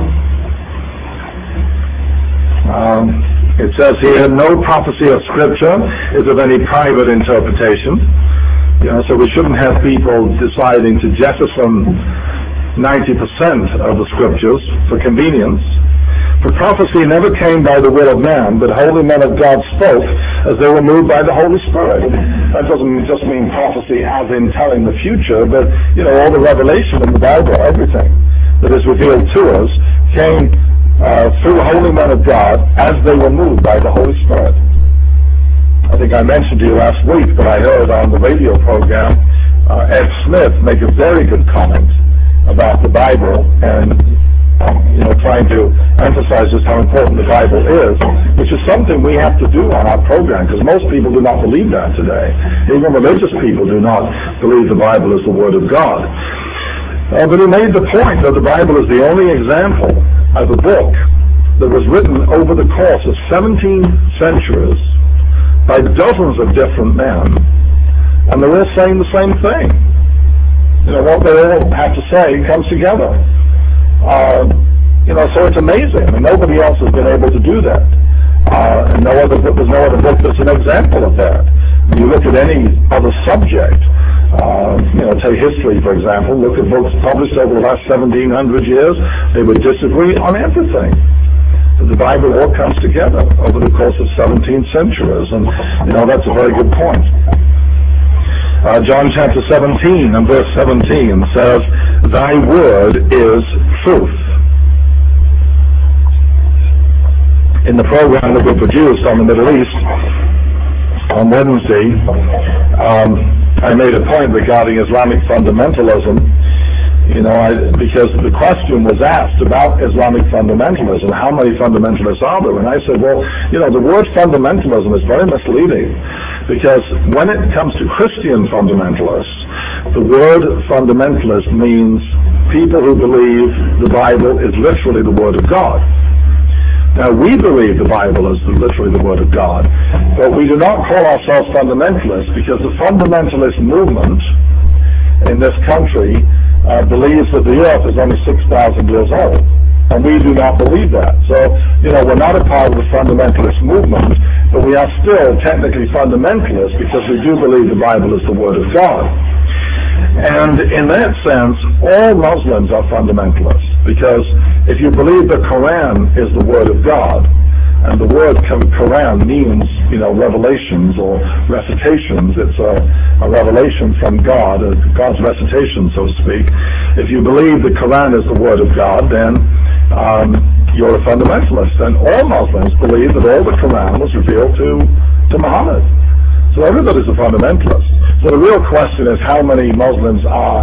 It says here, no prophecy of Scripture is of any private interpretation. So we shouldn't have people deciding to jettison 90% of the Scriptures for convenience. For prophecy never came by the will of man, but holy men of God spoke as they were moved by the Holy Spirit. That doesn't just mean prophecy as in telling the future, but, all the revelation in the Bible, everything that is revealed to us came through holy men of God as they were moved by the Holy Spirit. I think I mentioned to you last week, but I heard on the radio program Ed Smith make a very good comment about the Bible and trying to emphasize just how important the Bible is, which is something we have to do on our program, because most people do not believe that today. Even religious people do not believe the Bible is the Word of God. But he made the point that the Bible is the only example of a book that was written over the course of 17 centuries by dozens of different men, and they're all saying the same thing. What they all have to say comes together. So it's amazing. Nobody else has been able to do that. And there's no other book that's an example of that. When you look at any other subject, take history, for example, look at books published over the last 1,700 years, they would disagree on everything. But the Bible all comes together over the course of 17 centuries, and that's a very good point. John chapter 17 and verse 17 says, "Thy word is truth." In the program that we produced on the Middle East on Wednesday, I made a point regarding Islamic fundamentalism, because the question was asked about Islamic fundamentalism, how many fundamentalists are there? And I said, well, the word fundamentalism is very misleading, because when it comes to Christian fundamentalists, the word fundamentalist means people who believe the Bible is literally the Word of God. Now, we believe the Bible is literally the Word of God, but we do not call ourselves fundamentalists, because the fundamentalist movement in this country believes that the earth is only 6,000 years old, and we do not believe that. So, we're not a part of the fundamentalist movement, but we are still technically fundamentalists because we do believe the Bible is the Word of God. And in that sense, all Muslims are fundamentalists, because if you believe the Quran is the Word of God, and the word Quran means, revelations or recitations, it's a revelation from God, God's recitation, so to speak. If you believe the Quran is the Word of God, then you're a fundamentalist. And all Muslims believe that all the Quran was revealed to Muhammad. So everybody's a fundamentalist. So the real question is how many Muslims are,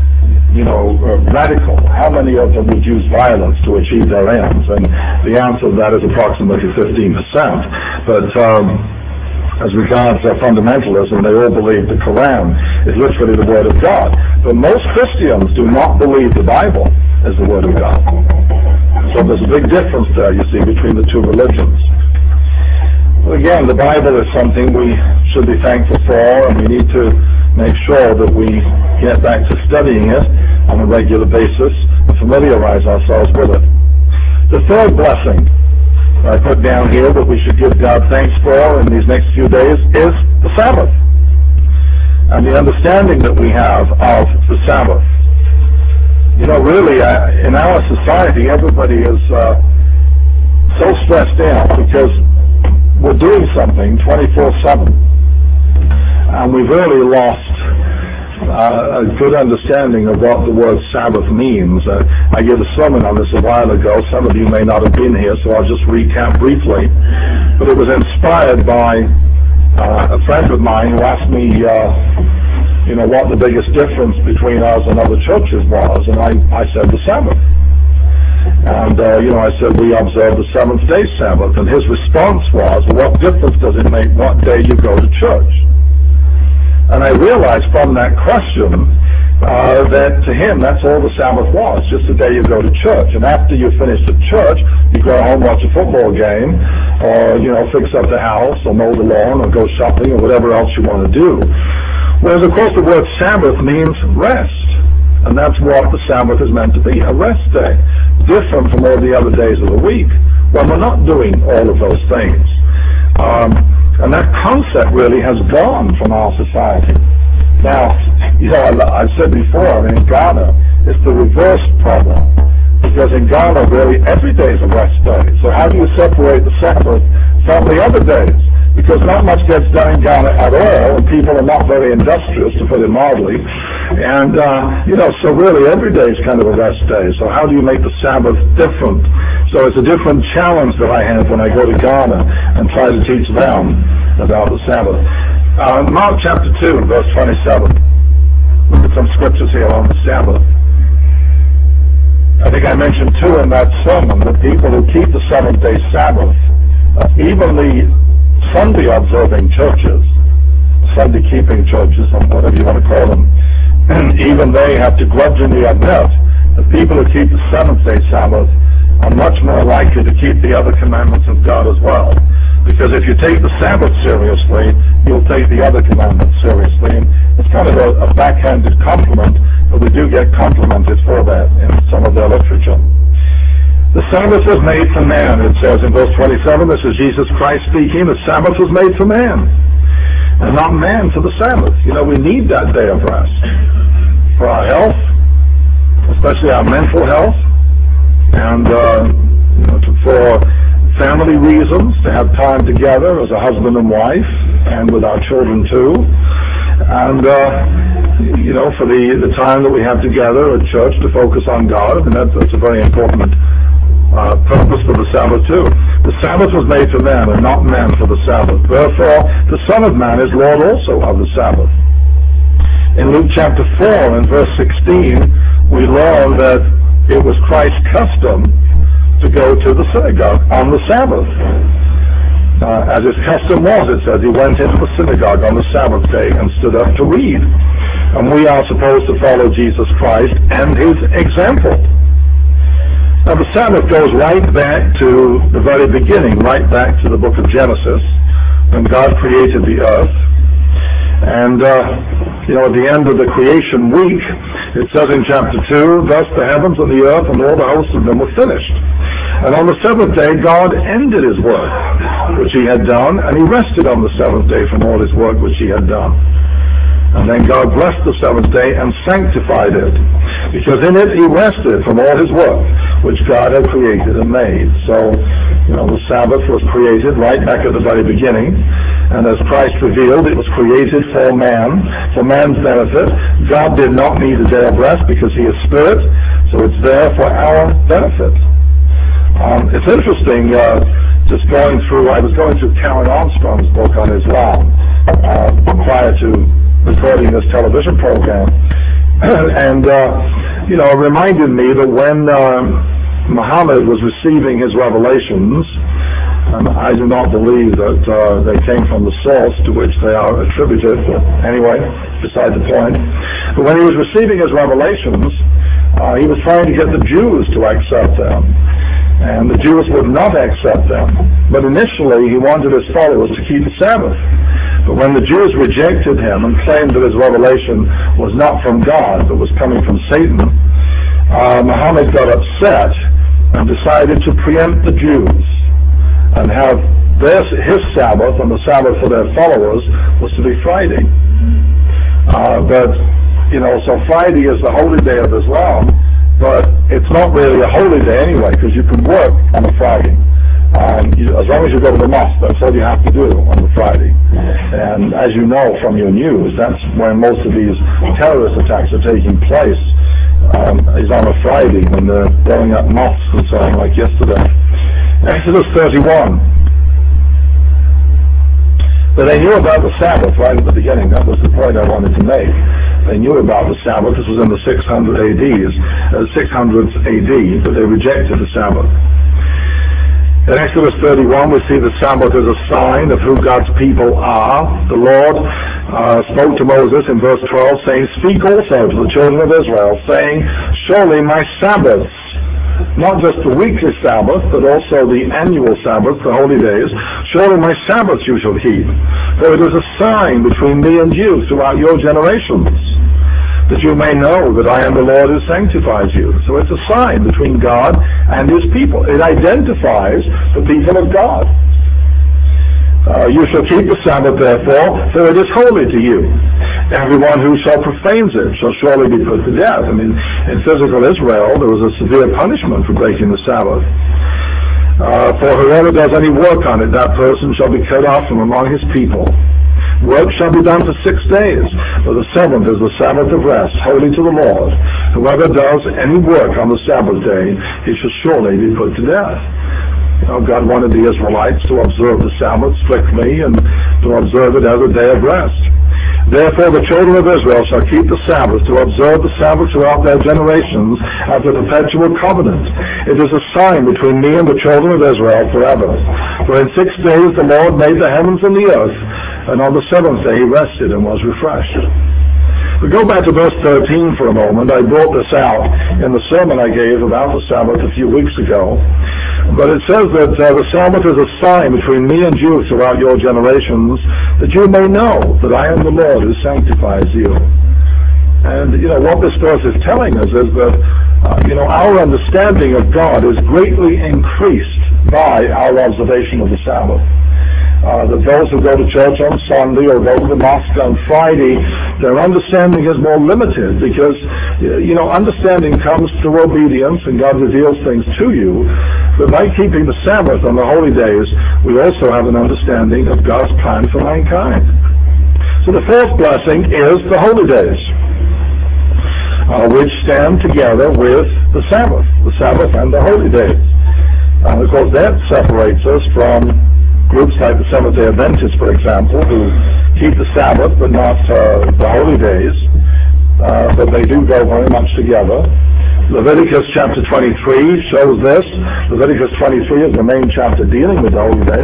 radical? How many of them would use violence to achieve their ends? And the answer to that is approximately 15%. But as regards fundamentalism, they all believe the Quran is literally the Word of God. But most Christians do not believe the Bible is the Word of God. So there's a big difference there, you see, between the two religions. Well, again, the Bible is something we should be thankful for, and we need to make sure that we get back to studying it on a regular basis and familiarize ourselves with it. The third blessing I put down here that we should give God thanks for in these next few days is the Sabbath, and the understanding that we have of the Sabbath. Really, in our society, everybody is so stressed out because we're doing something 24/7, and we've really lost a good understanding of what the word Sabbath means. I gave a sermon on this a while ago. Some of you may not have been here, so I'll just recap briefly. But it was inspired by a friend of mine who asked me, what the biggest difference between us and other churches was, and I said the Sabbath. And, I said, we observe the seventh-day Sabbath. And his response was, well, what difference does it make what day you go to church? And I realized from that question that to him, that's all the Sabbath was, just the day you go to church. And after you finish at church, you go home, watch a football game, or, fix up the house, or mow the lawn, or go shopping, or whatever else you want to do. Whereas, of course, the word Sabbath means rest. And that's what the Sabbath is meant to be, a rest day. Different from all the other days of the week, when we're not doing all of those things. And that concept really has gone from our society. Now, I've said before, in Ghana, it's the reverse problem. Because in Ghana, really, every day is a rest day. So how do you separate the Sabbath from the other days? Because not much gets done in Ghana at all, and people are not very industrious, to put it mildly. And, so really every day is kind of a rest day. So how do you make the Sabbath different? So it's a different challenge that I have when I go to Ghana and try to teach them about the Sabbath. Mark chapter 2, verse 27. Look at some scriptures here on the Sabbath. I think I mentioned too in that sermon that people who keep the seventh-day Sabbath, even the Sunday-observing churches, Sunday-keeping churches, or whatever you want to call them, even they have to grudgingly admit that people who keep the seventh-day Sabbath are much more likely to keep the other commandments of God as well. Because if you take the Sabbath seriously, you'll take the other commandments seriously. And it's kind of a backhanded compliment, but we do get complimented for that in some of their literature. The Sabbath was made for man, it says in verse 27. This is Jesus Christ speaking. The Sabbath was made for man, and not man for the Sabbath. We need that day of rest for our health, especially our mental health, and for family reasons, to have time together as a husband and wife, and with our children too, and for the time that we have together at church to focus on God, and that's a very important purpose for the Sabbath too. The Sabbath was made for man, and not man for the Sabbath. Therefore, the Son of Man is Lord also of the Sabbath. In Luke chapter 4 and verse 16, we learn that it was Christ's custom to go to the synagogue on the Sabbath. As his custom was, it says, he went into the synagogue on the Sabbath day and stood up to read. And we are supposed to follow Jesus Christ and his example. Now the Sabbath goes right back to the very beginning, right back to the book of Genesis, when God created the earth. And, at the end of the creation week, it says in chapter 2, thus the heavens and the earth and all the hosts of them were finished. And on the seventh day, God ended his work, which he had done, and he rested on the seventh day from all his work which he had done. And then God blessed the seventh day and sanctified it, because in it he rested from all his work, which God had created and made. So, the Sabbath was created right back at the very beginning, and as Christ revealed, it was created for man's benefit. God did not need a day of rest because he is spirit, so it's there for our benefit. It's interesting, I was going through Karen Armstrong's book on Islam prior to recording this television program, and it reminded me that when Muhammad was receiving his revelations, and I do not believe that they came from the source to which they are attributed, but anyway, beside the point. But when he was receiving his revelations, he was trying to get the Jews to accept them, and the Jews would not accept them. But initially, he wanted his followers to keep the Sabbath. But when the Jews rejected him and claimed that his revelation was not from God, but was coming from Satan, Muhammad got upset and decided to preempt the Jews and have his Sabbath and the Sabbath for their followers was to be Friday. So Friday is the holy day of Islam, but it's not really a holy day anyway, because you can work on a Friday. As long as you go to the mosque, that's all you have to do on the Friday. And as you know from your news, that's when most of these terrorist attacks are taking place, is on a Friday when they're blowing up mosques and so on, like yesterday. Exodus 31. But they knew about the Sabbath right at the beginning. That was the point I wanted to make. They knew about the Sabbath. This was in the 600s AD, but they rejected the Sabbath. In Exodus 31, we see the Sabbath as a sign of who God's people are. The Lord spoke to Moses in verse 12, saying, "Speak also to the children of Israel, saying, surely my Sabbaths," not just the weekly Sabbath, but also the annual Sabbath, the holy days, "surely my Sabbaths you shall keep. For it is a sign between me and you throughout your generations, that you may know that I am the Lord who sanctifies you." So it's a sign between God and his people. It identifies the people of God. "You shall keep the Sabbath, therefore, for it is holy to you. Everyone who shall profanes it shall surely be put to death." I mean, in physical Israel, there was a severe punishment for breaking the Sabbath. "For whoever does any work on it, that person shall be cut off from among his people. Work shall be done for 6 days, but the seventh is the Sabbath of rest, holy to the Lord. Whoever does any work on the Sabbath day, he shall surely be put to death." God wanted the Israelites to observe the Sabbath strictly and to observe it as a day of rest. "Therefore the children of Israel shall keep the Sabbath, to observe the Sabbath throughout their generations as a perpetual covenant. It is a sign between me and the children of Israel forever. For in 6 days the Lord made the heavens and the earth, and on the seventh day he rested and was refreshed." We go back to verse 13 for a moment. I brought this out in the sermon I gave about the Sabbath a few weeks ago. But it says that the Sabbath is a sign between me and you throughout your generations, that you may know that I am the Lord who sanctifies you. And, what this verse is telling us is that, our understanding of God is greatly increased by our observation of the Sabbath. That those who go to church on Sunday or go to the mosque on Friday, their understanding is more limited because, understanding comes through obedience and God reveals things to you. But by keeping the Sabbath on the holy days, we also have an understanding of God's plan for mankind. So the fourth blessing is the holy days, which stand together with the Sabbath and the holy days. And of course that separates us from groups like the Seventh-day Adventists, for example, who keep the Sabbath but not the holy days, but they do go very much together. Leviticus chapter 23 shows this. Leviticus 23 is the main chapter dealing with the holy days,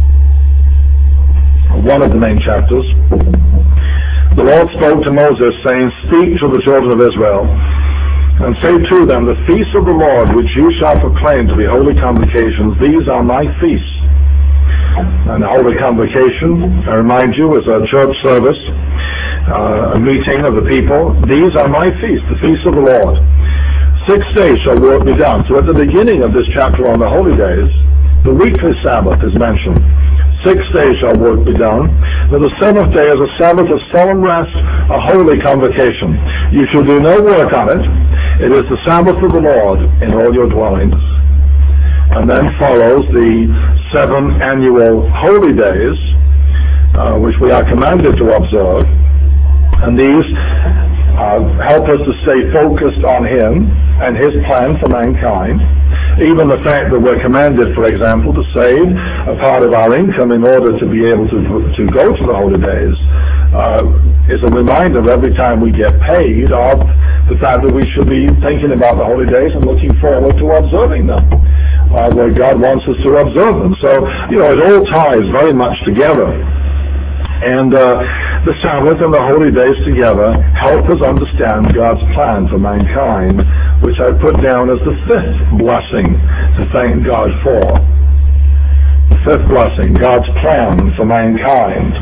one of the main chapters. The Lord spoke to Moses, saying, "Speak to the children of Israel, and say to them, the feasts of the Lord, which you shall proclaim to be holy convocations, these are my feasts." And the holy convocation, I remind you, is a church service, a meeting of the people. "These are my feasts, the feasts of the Lord. 6 days shall work be done." So at the beginning of this chapter on the holy days, the weekly Sabbath is mentioned. 6 days shall work be done. But the seventh day is a Sabbath of solemn rest, a holy convocation. You shall do no work on it. It is the Sabbath of the Lord in all your dwellings. And then follows the 7 annual holy days, which we are commanded to observe. And these help us to stay focused on Him and His plan for mankind. Even the fact that we're commanded, for example, to save a part of our income in order to be able to go to the holy days is a reminder every time we get paid of the fact that we should be thinking about the holy days and looking forward to observing them, where God wants us to observe them. So, it all ties very much together. And the Sabbath and the holy days together help us understand God's plan for mankind, which I put down as the fifth blessing to thank God for. The fifth blessing, God's plan for mankind.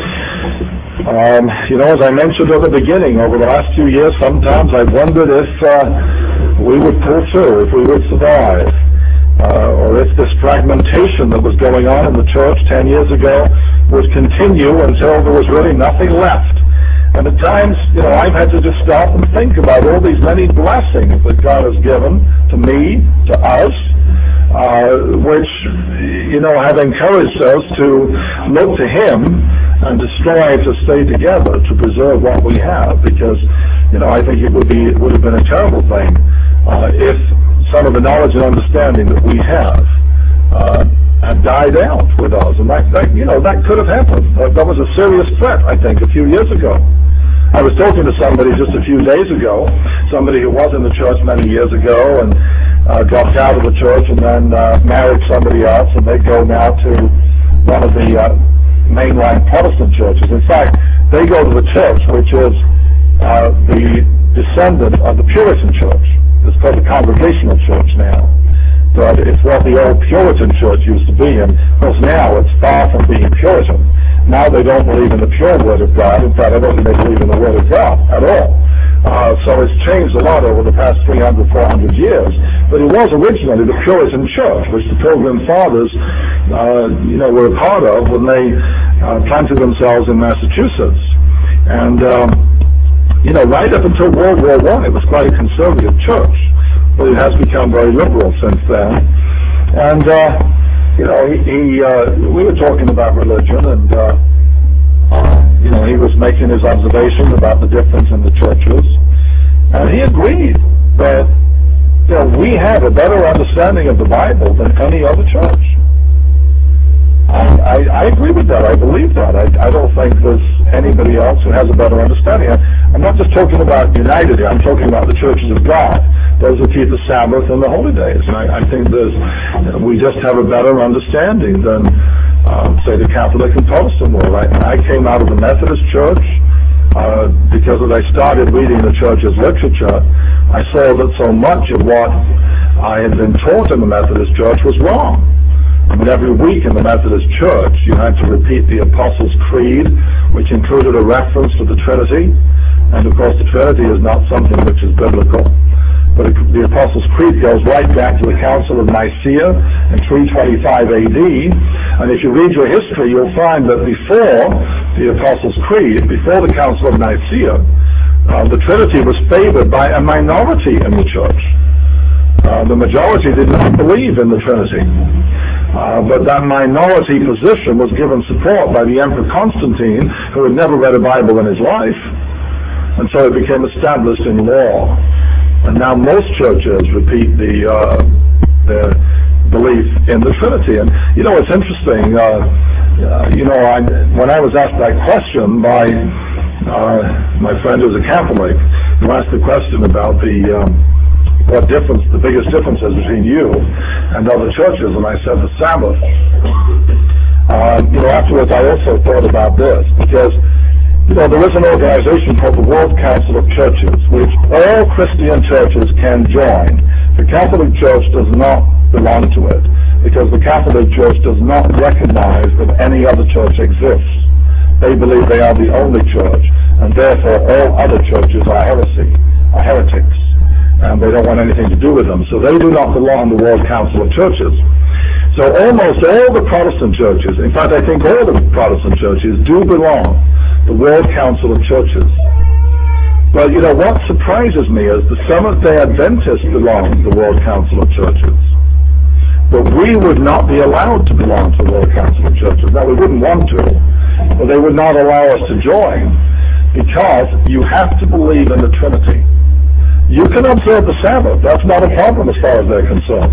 As I mentioned at the beginning, over the last few years, sometimes I've wondered if we would pull through, if we would survive. Or if this fragmentation that was going on in the church 10 years ago would continue until there was really nothing left. And at times, I've had to just stop and think about all these many blessings that God has given to me, to us, which, have encouraged us to look to Him and to strive to stay together to preserve what we have, because, I think it would have been a terrible thing if some of the knowledge and understanding that we have had died out with us, and that could have happened. That was a serious threat, I think, a few years ago. I was talking to somebody just a few days ago, somebody who was in the church many years ago and dropped out of the church and then married somebody else, and they go now to one of the mainline Protestant churches. In fact, they go to the church which is the descendant of the Puritan church. It's called the Congregational Church now. But it's what the old Puritan church used to be, and of course now it's far from being Puritan. Now they don't believe in the pure Word of God. In fact, I don't think they believe in the Word of God at all. So it's changed a lot over the past 300, 400 years. But it was originally the Puritan church, which the Pilgrim Fathers, were a part of when they planted themselves in Massachusetts. And right up until World War I, it was quite a conservative church, but it has become very liberal since then. And we were talking about religion, and he was making his observation about the difference in the churches, and he agreed that we have a better understanding of the Bible than any other church. I agree with that. I believe that. I don't think there's anybody else who has a better understanding. I'm not just talking about United here. I'm talking about the churches of God, those who keep the Sabbath and the holy days. And I think we just have a better understanding than, say, the Catholic and Protestant world. I came out of the Methodist church because as I started reading the church's literature, I saw that so much of what I had been taught in the Methodist church was wrong. I mean, every week in the Methodist Church, you had to repeat the Apostles' Creed, which included a reference to the Trinity. And of course, the Trinity is not something which is biblical. But the Apostles' Creed goes right back to the Council of Nicaea in 325 AD. And if you read your history, you'll find that before the Apostles' Creed, before the Council of Nicaea, the Trinity was favored by a minority in the church. The majority did not believe in the Trinity. But that minority position was given support by the Emperor Constantine, who had never read a Bible in his life. And so it became established in law. And now most churches repeat their belief in the Trinity. And, it's interesting. When I was asked that question by my friend who's a Catholic, who asked the question about what difference, the biggest difference is between you and other churches, and I said the Sabbath. Afterwards I also thought about this, because there is an organization called the World Council of Churches, which all Christian churches can join. The Catholic Church does not belong to it, because the Catholic Church does not recognize that any other church exists. They believe they are the only church, and therefore all other churches are heretics. And they don't want anything to do with them. So they do not belong to the World Council of Churches. So almost all the Protestant churches, in fact I think all the Protestant churches do belong to the World Council of Churches. But what surprises me is the Seventh-day Adventists belong to the World Council of Churches. But we would not be allowed to belong to the World Council of Churches. Now we wouldn't want to, but they would not allow us to join, because you have to believe in the Trinity. You can observe the Sabbath. That's not a problem as far as they're concerned.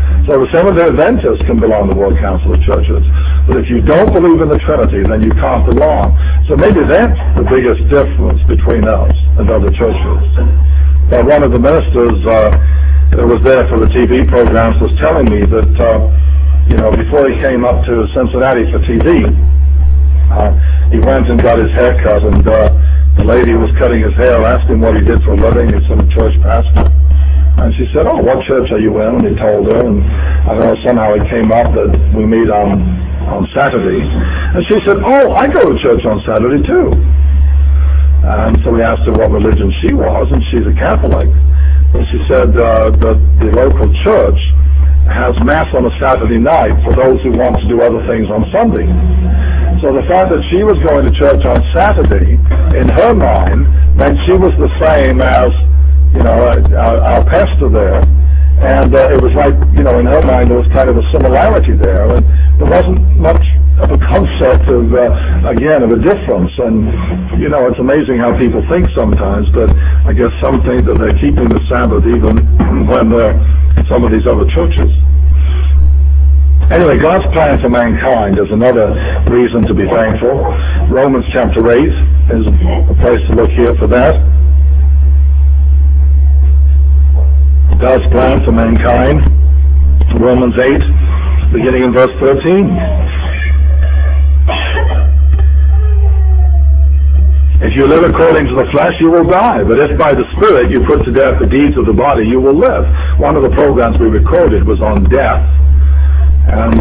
So the Seventh-day Adventists can belong to the World Council of Churches. But if you don't believe in the Trinity, then you can't belong. So maybe that's the biggest difference between us and other churches. One of the ministers that was there for the TV programs was telling me that, before he came up to Cincinnati for TV, he went and got his hair cut, and the lady who was cutting his hair asked him what he did for a living. He said, a church pastor. And she said, oh, what church are you in? And he told her, and I don't know, somehow it came up that we meet on Saturday. And she said, oh, I go to church on Saturday too. And so we asked her what religion she was, and she's a Catholic. And she said that the local church has Mass on a Saturday night for those who want to do other things on Sunday. So the fact that she was going to church on Saturday, in her mind, meant she was the same as our pastor there, and it was like, in her mind there was kind of a similarity there, and there wasn't much of a concept of a difference. And it's amazing how people think sometimes, but I guess some think that they're keeping the Sabbath even when they're in some of these other churches. Anyway, God's plan for mankind is another reason to be thankful. Romans chapter 8 is a place to look here for that. God's plan for mankind, Romans 8, beginning in verse 13. If you live according to the flesh, you will die. But if by the Spirit you put to death the deeds of the body, you will live. One of the programs we recorded was on death. And,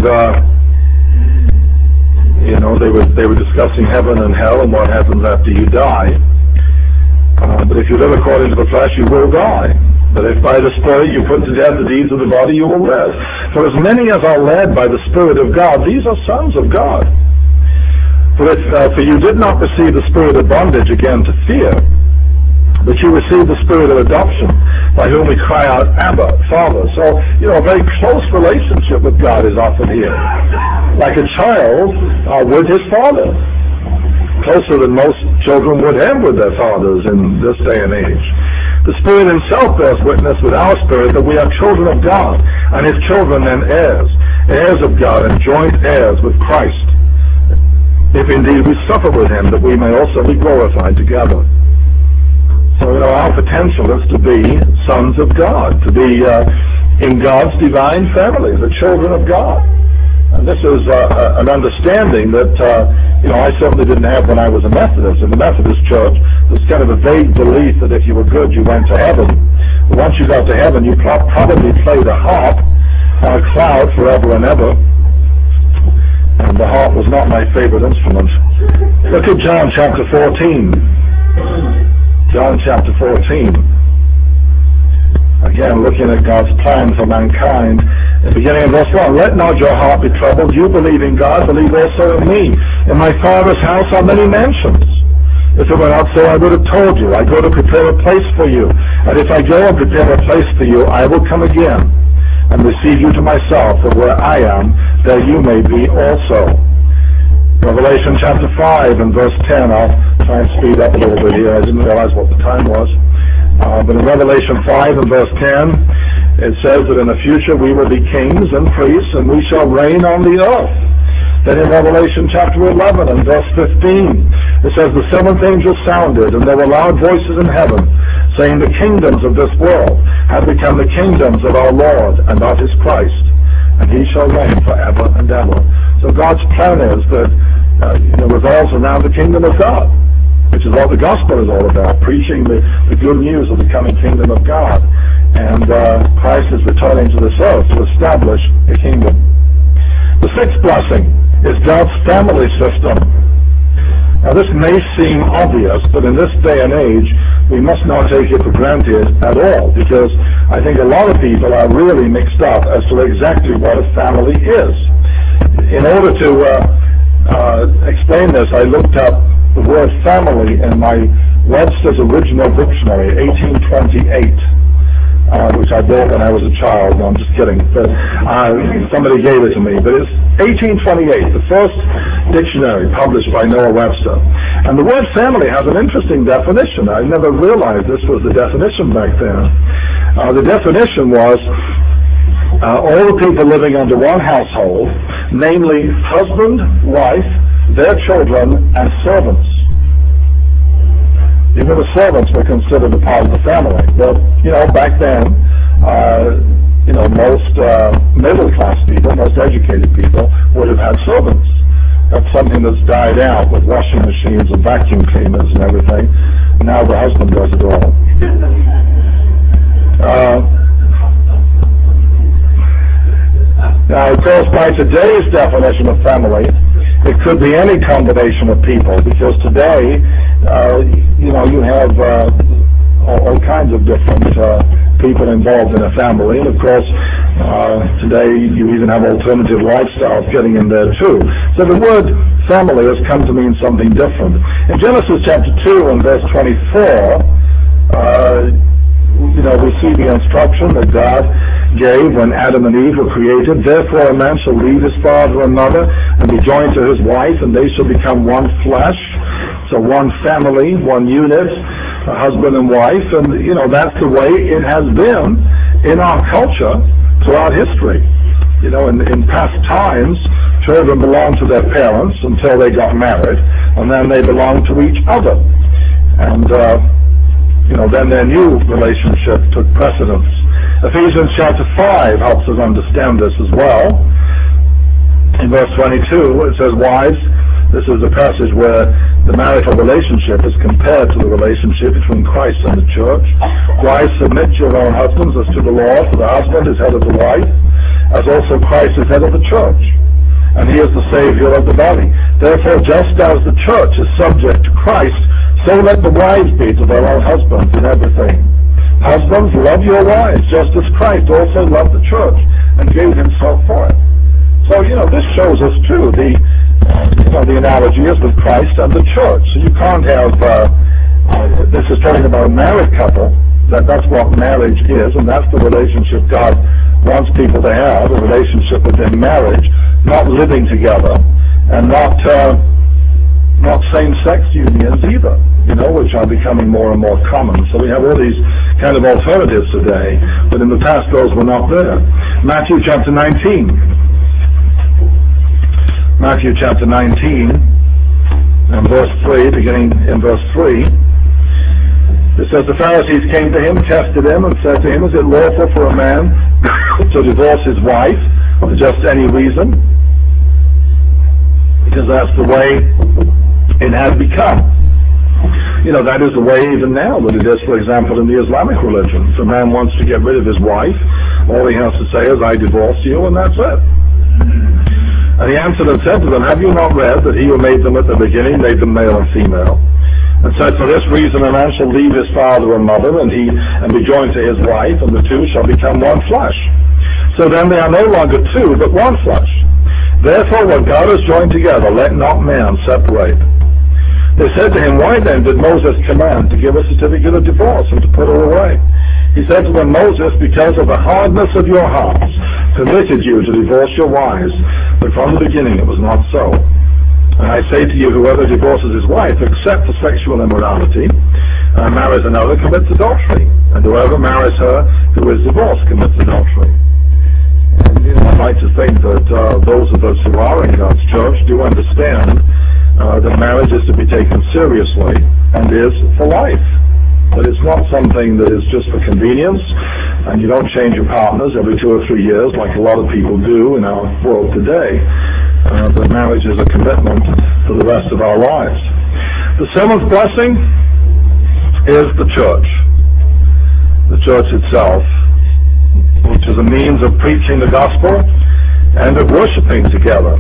they were discussing heaven and hell and what happens after you die. But if you live according to the flesh, you will die. But if by the Spirit you put to death the deeds of the body, you will live. For as many as are led by the Spirit of God, these are sons of God. For you did not receive the spirit of bondage again to fear, but you received the spirit of adoption, by whom we cry out, Abba, Father. So, a very close relationship with God is offered here. Like a child with his father. Closer than most children would have with their fathers in this day and age. The Spirit himself bears witness with our spirit that we are children of God, and his children and heirs, heirs of God and joint heirs with Christ, if indeed we suffer with him, that we may also be glorified together. So our potential is to be sons of God, to be in God's divine family, the children of God. And this is an understanding that I certainly didn't have when I was a Methodist. In the Methodist church, there's kind of a vague belief that if you were good, you went to heaven. But once you got to heaven, you probably played a harp on a cloud forever and ever. And the harp was not my favorite instrument. Look at John chapter 14. John chapter 14. Again, looking at God's plan for mankind. Beginning in verse 1, let not your heart be troubled. You believe in God, believe also in me. In my Father's house are many mansions. If it were not so, I would have told you. I go to prepare a place for you. And if I go and prepare a place for you, I will come again and receive you to myself, that where I am, there you may be also. Revelation chapter 5 and verse 10. I'll try and speed up a little bit here. I didn't realize what the time was. But in Revelation 5 and verse 10, it says that in the future we will be kings and priests, and we shall reign on the earth. Then in Revelation chapter 11 and verse 15, it says, the seventh angel sounded, and there were loud voices in heaven, saying, the kingdoms of this world have become the kingdoms of our Lord and of his Christ, and he shall reign forever and ever. So God's plan is that revolves around the kingdom of God, which is what the gospel is all about, preaching the good news of the coming kingdom of God. And Christ is returning to this earth to establish a kingdom. The sixth blessing is God's family system. Now this may seem obvious, but in this day and age, we must not take it for granted at all, because I think a lot of people are really mixed up as to exactly what a family is. In order to explain this, I looked up the word family in my Webster's Original Dictionary, 1828, which I bought when I was a child. No, I'm just kidding. But somebody gave it to me. But it's 1828, the first dictionary published by Noah Webster. And the word family has an interesting definition. I never realized this was the definition back then. The definition was all the people living under one household, namely husband, wife, their children, and servants. Even the servants were considered a part of the family. But, back then, most middle-class people, most educated people would have had servants. That's something that's died out with washing machines and vacuum cleaners and everything. Now the husband does it all. Now, of course, by today's definition of family, it could be any combination of people, because today, you have all kinds of different people involved in a family, and of course, today you even have alternative lifestyles getting in there too. So the word family has come to mean something different. In Genesis chapter 2 and verse 24, we see the instruction that God gave when Adam and Eve were created. Therefore a man shall leave his father and mother and be joined to his wife, and they shall become one flesh. So one family, one unit, a husband and wife, and that's the way it has been in our culture throughout history. In past times, children belonged to their parents until they got married, and then they belonged to each other. And then their new relationship took precedence. Ephesians chapter 5 helps us understand this as well. In verse 22, it says, wives, this is a passage where the marital relationship is compared to the relationship between Christ and the church. Wives, submit to your own husbands as to the Lord, for the husband is head of the wife, as also Christ is head of the church, and he is the Savior of the body. Therefore, just as the church is subject to Christ, so let the wives be to their own husbands in everything. Husbands, love your wives, just as Christ also loved the church and gave himself for it. So, this shows us too, the analogy is with Christ and the church. So you can't have, this is talking about a married couple, that's what marriage is, and that's the relationship God wants people to have, a relationship within marriage, not living together, and not same-sex unions either, which are becoming more and more common. So we have all these kind of alternatives today, but in the past those were not there. Matthew chapter 19. Matthew chapter 19 and verse 3, beginning in verse 3, it says, the Pharisees came to him, tested him, and said to him, is it lawful for a man to divorce his wife for just any reason? Because that's the way it has become. That is the way even now that it is, for example, in the Islamic religion. If a man wants to get rid of his wife, all he has to say is, I divorce you, and that's it. And he answered and said to them, have you not read that he who made them at the beginning made them male and female? And said, for this reason a man shall leave his father and mother, and be joined to his wife, and the two shall become one flesh. So then they are no longer two, but one flesh. Therefore what God has joined together, let not man separate. They said to him, why then did Moses command to give a certificate of divorce and to put her away? He said to them, Moses, because of the hardness of your hearts, permitted you to divorce your wives, but from the beginning it was not so. And I say to you, whoever divorces his wife, except for sexual immorality, marries another, commits adultery. And whoever marries her who is divorced commits adultery. And I'd like to think that those of us who are in God's church do understand that marriage is to be taken seriously and is for life. But it's not something that is just for convenience, and you don't change your partners every 2 or 3 years like a lot of people do in our world today. But marriage is a commitment for the rest of our lives. The seventh blessing is the church itself, which is a means of preaching the gospel and of worshiping together.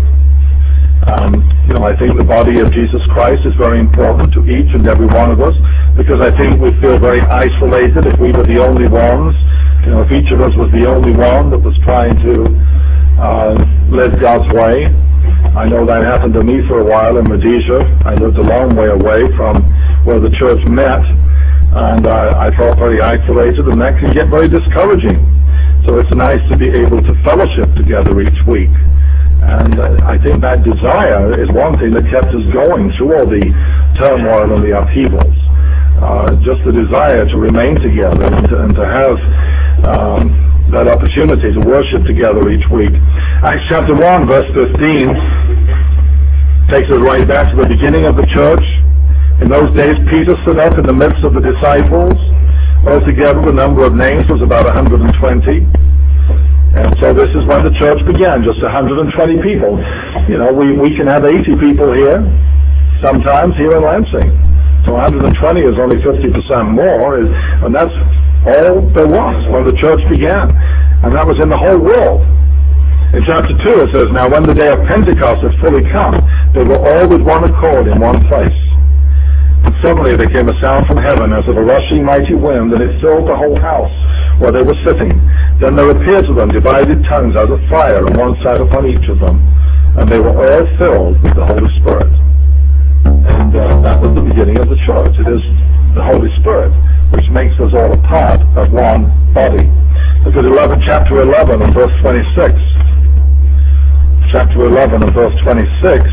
I think the body of Jesus Christ is very important to each and every one of us, because I think we feel very isolated if we were the only ones. If each of us was the only one that was trying to live God's way. I know that happened to me for a while in Rhodesia. I lived a long way away from where the church met, and I felt very isolated, and that can get very discouraging. So it's nice to be able to fellowship together each week. And I think that desire is one thing that kept us going through all the turmoil and the upheavals. Just the desire to remain together and to have that opportunity to worship together each week. Acts chapter 1, verse 15 takes us right back to the beginning of the church. In those days, Peter stood up in the midst of the disciples. Altogether, the number of names was about 120. And so this is when the church began, just 120 people. You know, we can have 80 people here, sometimes here in Lansing. So 120 is only 50% more, and that's all there was when the church began. And that was in the whole world. In chapter 2 it says, now when the day of Pentecost had fully come, they were all with one accord in one place. And suddenly there came a sound from heaven as of a rushing mighty wind, and it filled the whole house where they were sitting. Then there appeared to them divided tongues as of fire, on one side upon each of them. And they were all filled with the Holy Spirit. And that was the beginning of the church. It is the Holy Spirit which makes us all a part of one body. Look at chapter 11 and verse 26. Chapter 11 and verse 26.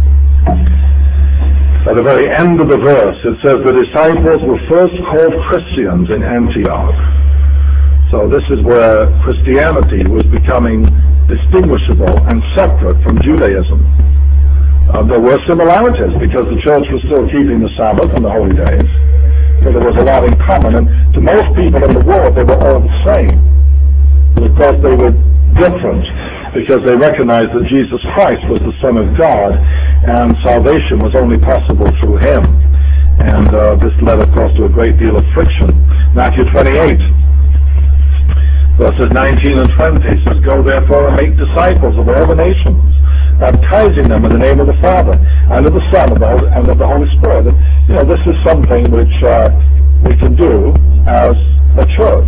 At the very end of the verse, it says the disciples were first called Christians in Antioch. So this is where Christianity was becoming distinguishable and separate from Judaism. There were similarities because the church was still keeping the Sabbath and the holy days. So there was a lot in common, and to most people in the world they were all the same. But of course they were different because they recognized that Jesus Christ was the Son of God and salvation was only possible through Him. And this led, of course, to a great deal of friction. Matthew 28, verses 19 and 20 says, go therefore and make disciples of all the nations, baptizing them in the name of the Father, and of the Son, and of the Holy Spirit. And, you know, this is something which we can do as a church.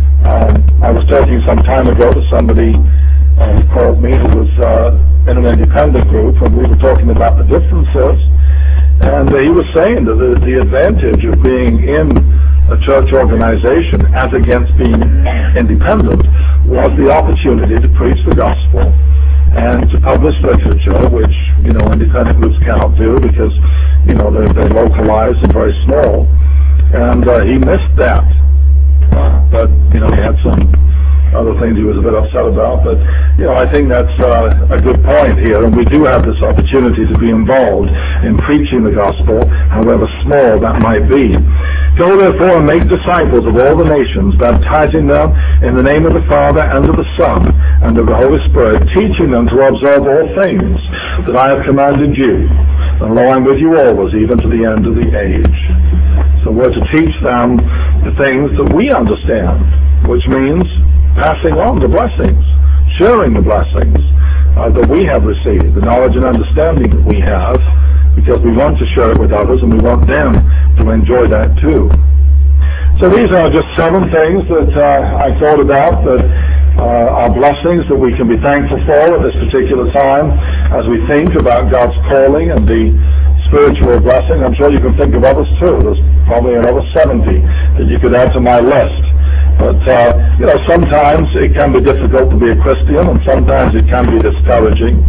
I was talking some time ago to somebody who called me who was in an independent group, and we were talking about the differences. And he was saying that the advantage of being in a church organization as against being independent was the opportunity to preach the gospel and to publish literature, which, you know, independent groups cannot do because, you know, they're localized and very small. And he missed that. But, you know, he had some other things he was a bit upset about. But, you know, I think that's a good point here. And we do have this opportunity to be involved in preaching the gospel, however small that might be. Go therefore and make disciples of all the nations, baptizing them in the name of the Father and of the Son and of the Holy Spirit, teaching them to observe all things that I have commanded you. And lo, I'm with you always, even to the end of the age. So we're to teach them the things that we understand, which means passing on the blessings, sharing the blessings that we have received, the knowledge and understanding that we have, because we want to share it with others and we want them to enjoy that too. So these are just 7 things that I thought about that are blessings that we can be thankful for at this particular time as we think about God's calling and the spiritual blessing. I'm sure you can think of others too. There's probably another 70 that you could add to my list. But, you know, sometimes it can be difficult to be a Christian and sometimes it can be discouraging.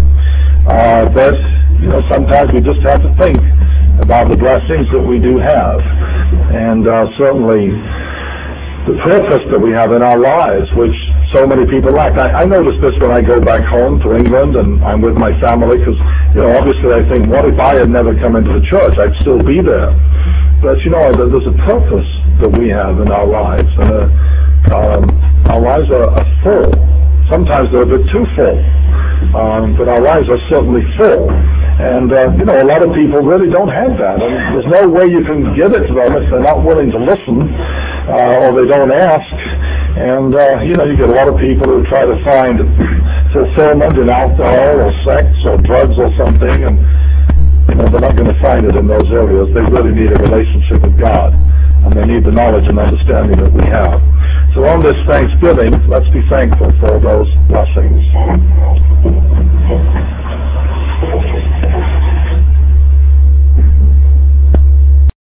But, you know, sometimes we just have to think about the blessings that we do have. And certainly the purpose that we have in our lives, which so many people lack. I notice this when I go back home to England and I'm with my family because, you know, obviously I think, what if I had never come into the church? I'd still be there. But, you know, there's a purpose that we have in our lives. And our lives are full. Sometimes they're a bit too full. But our lives are certainly full. And, you know, a lot of people really don't have that. And there's no way you can give it to them if they're not willing to listen or they don't ask. And, you know, you get a lot of people who try to find fulfillment in alcohol or sex or drugs or something. And, you know, they're not going to find it in those areas. They really need a relationship with God. And they need the knowledge and understanding that we have. So on this Thanksgiving, let's be thankful for those blessings.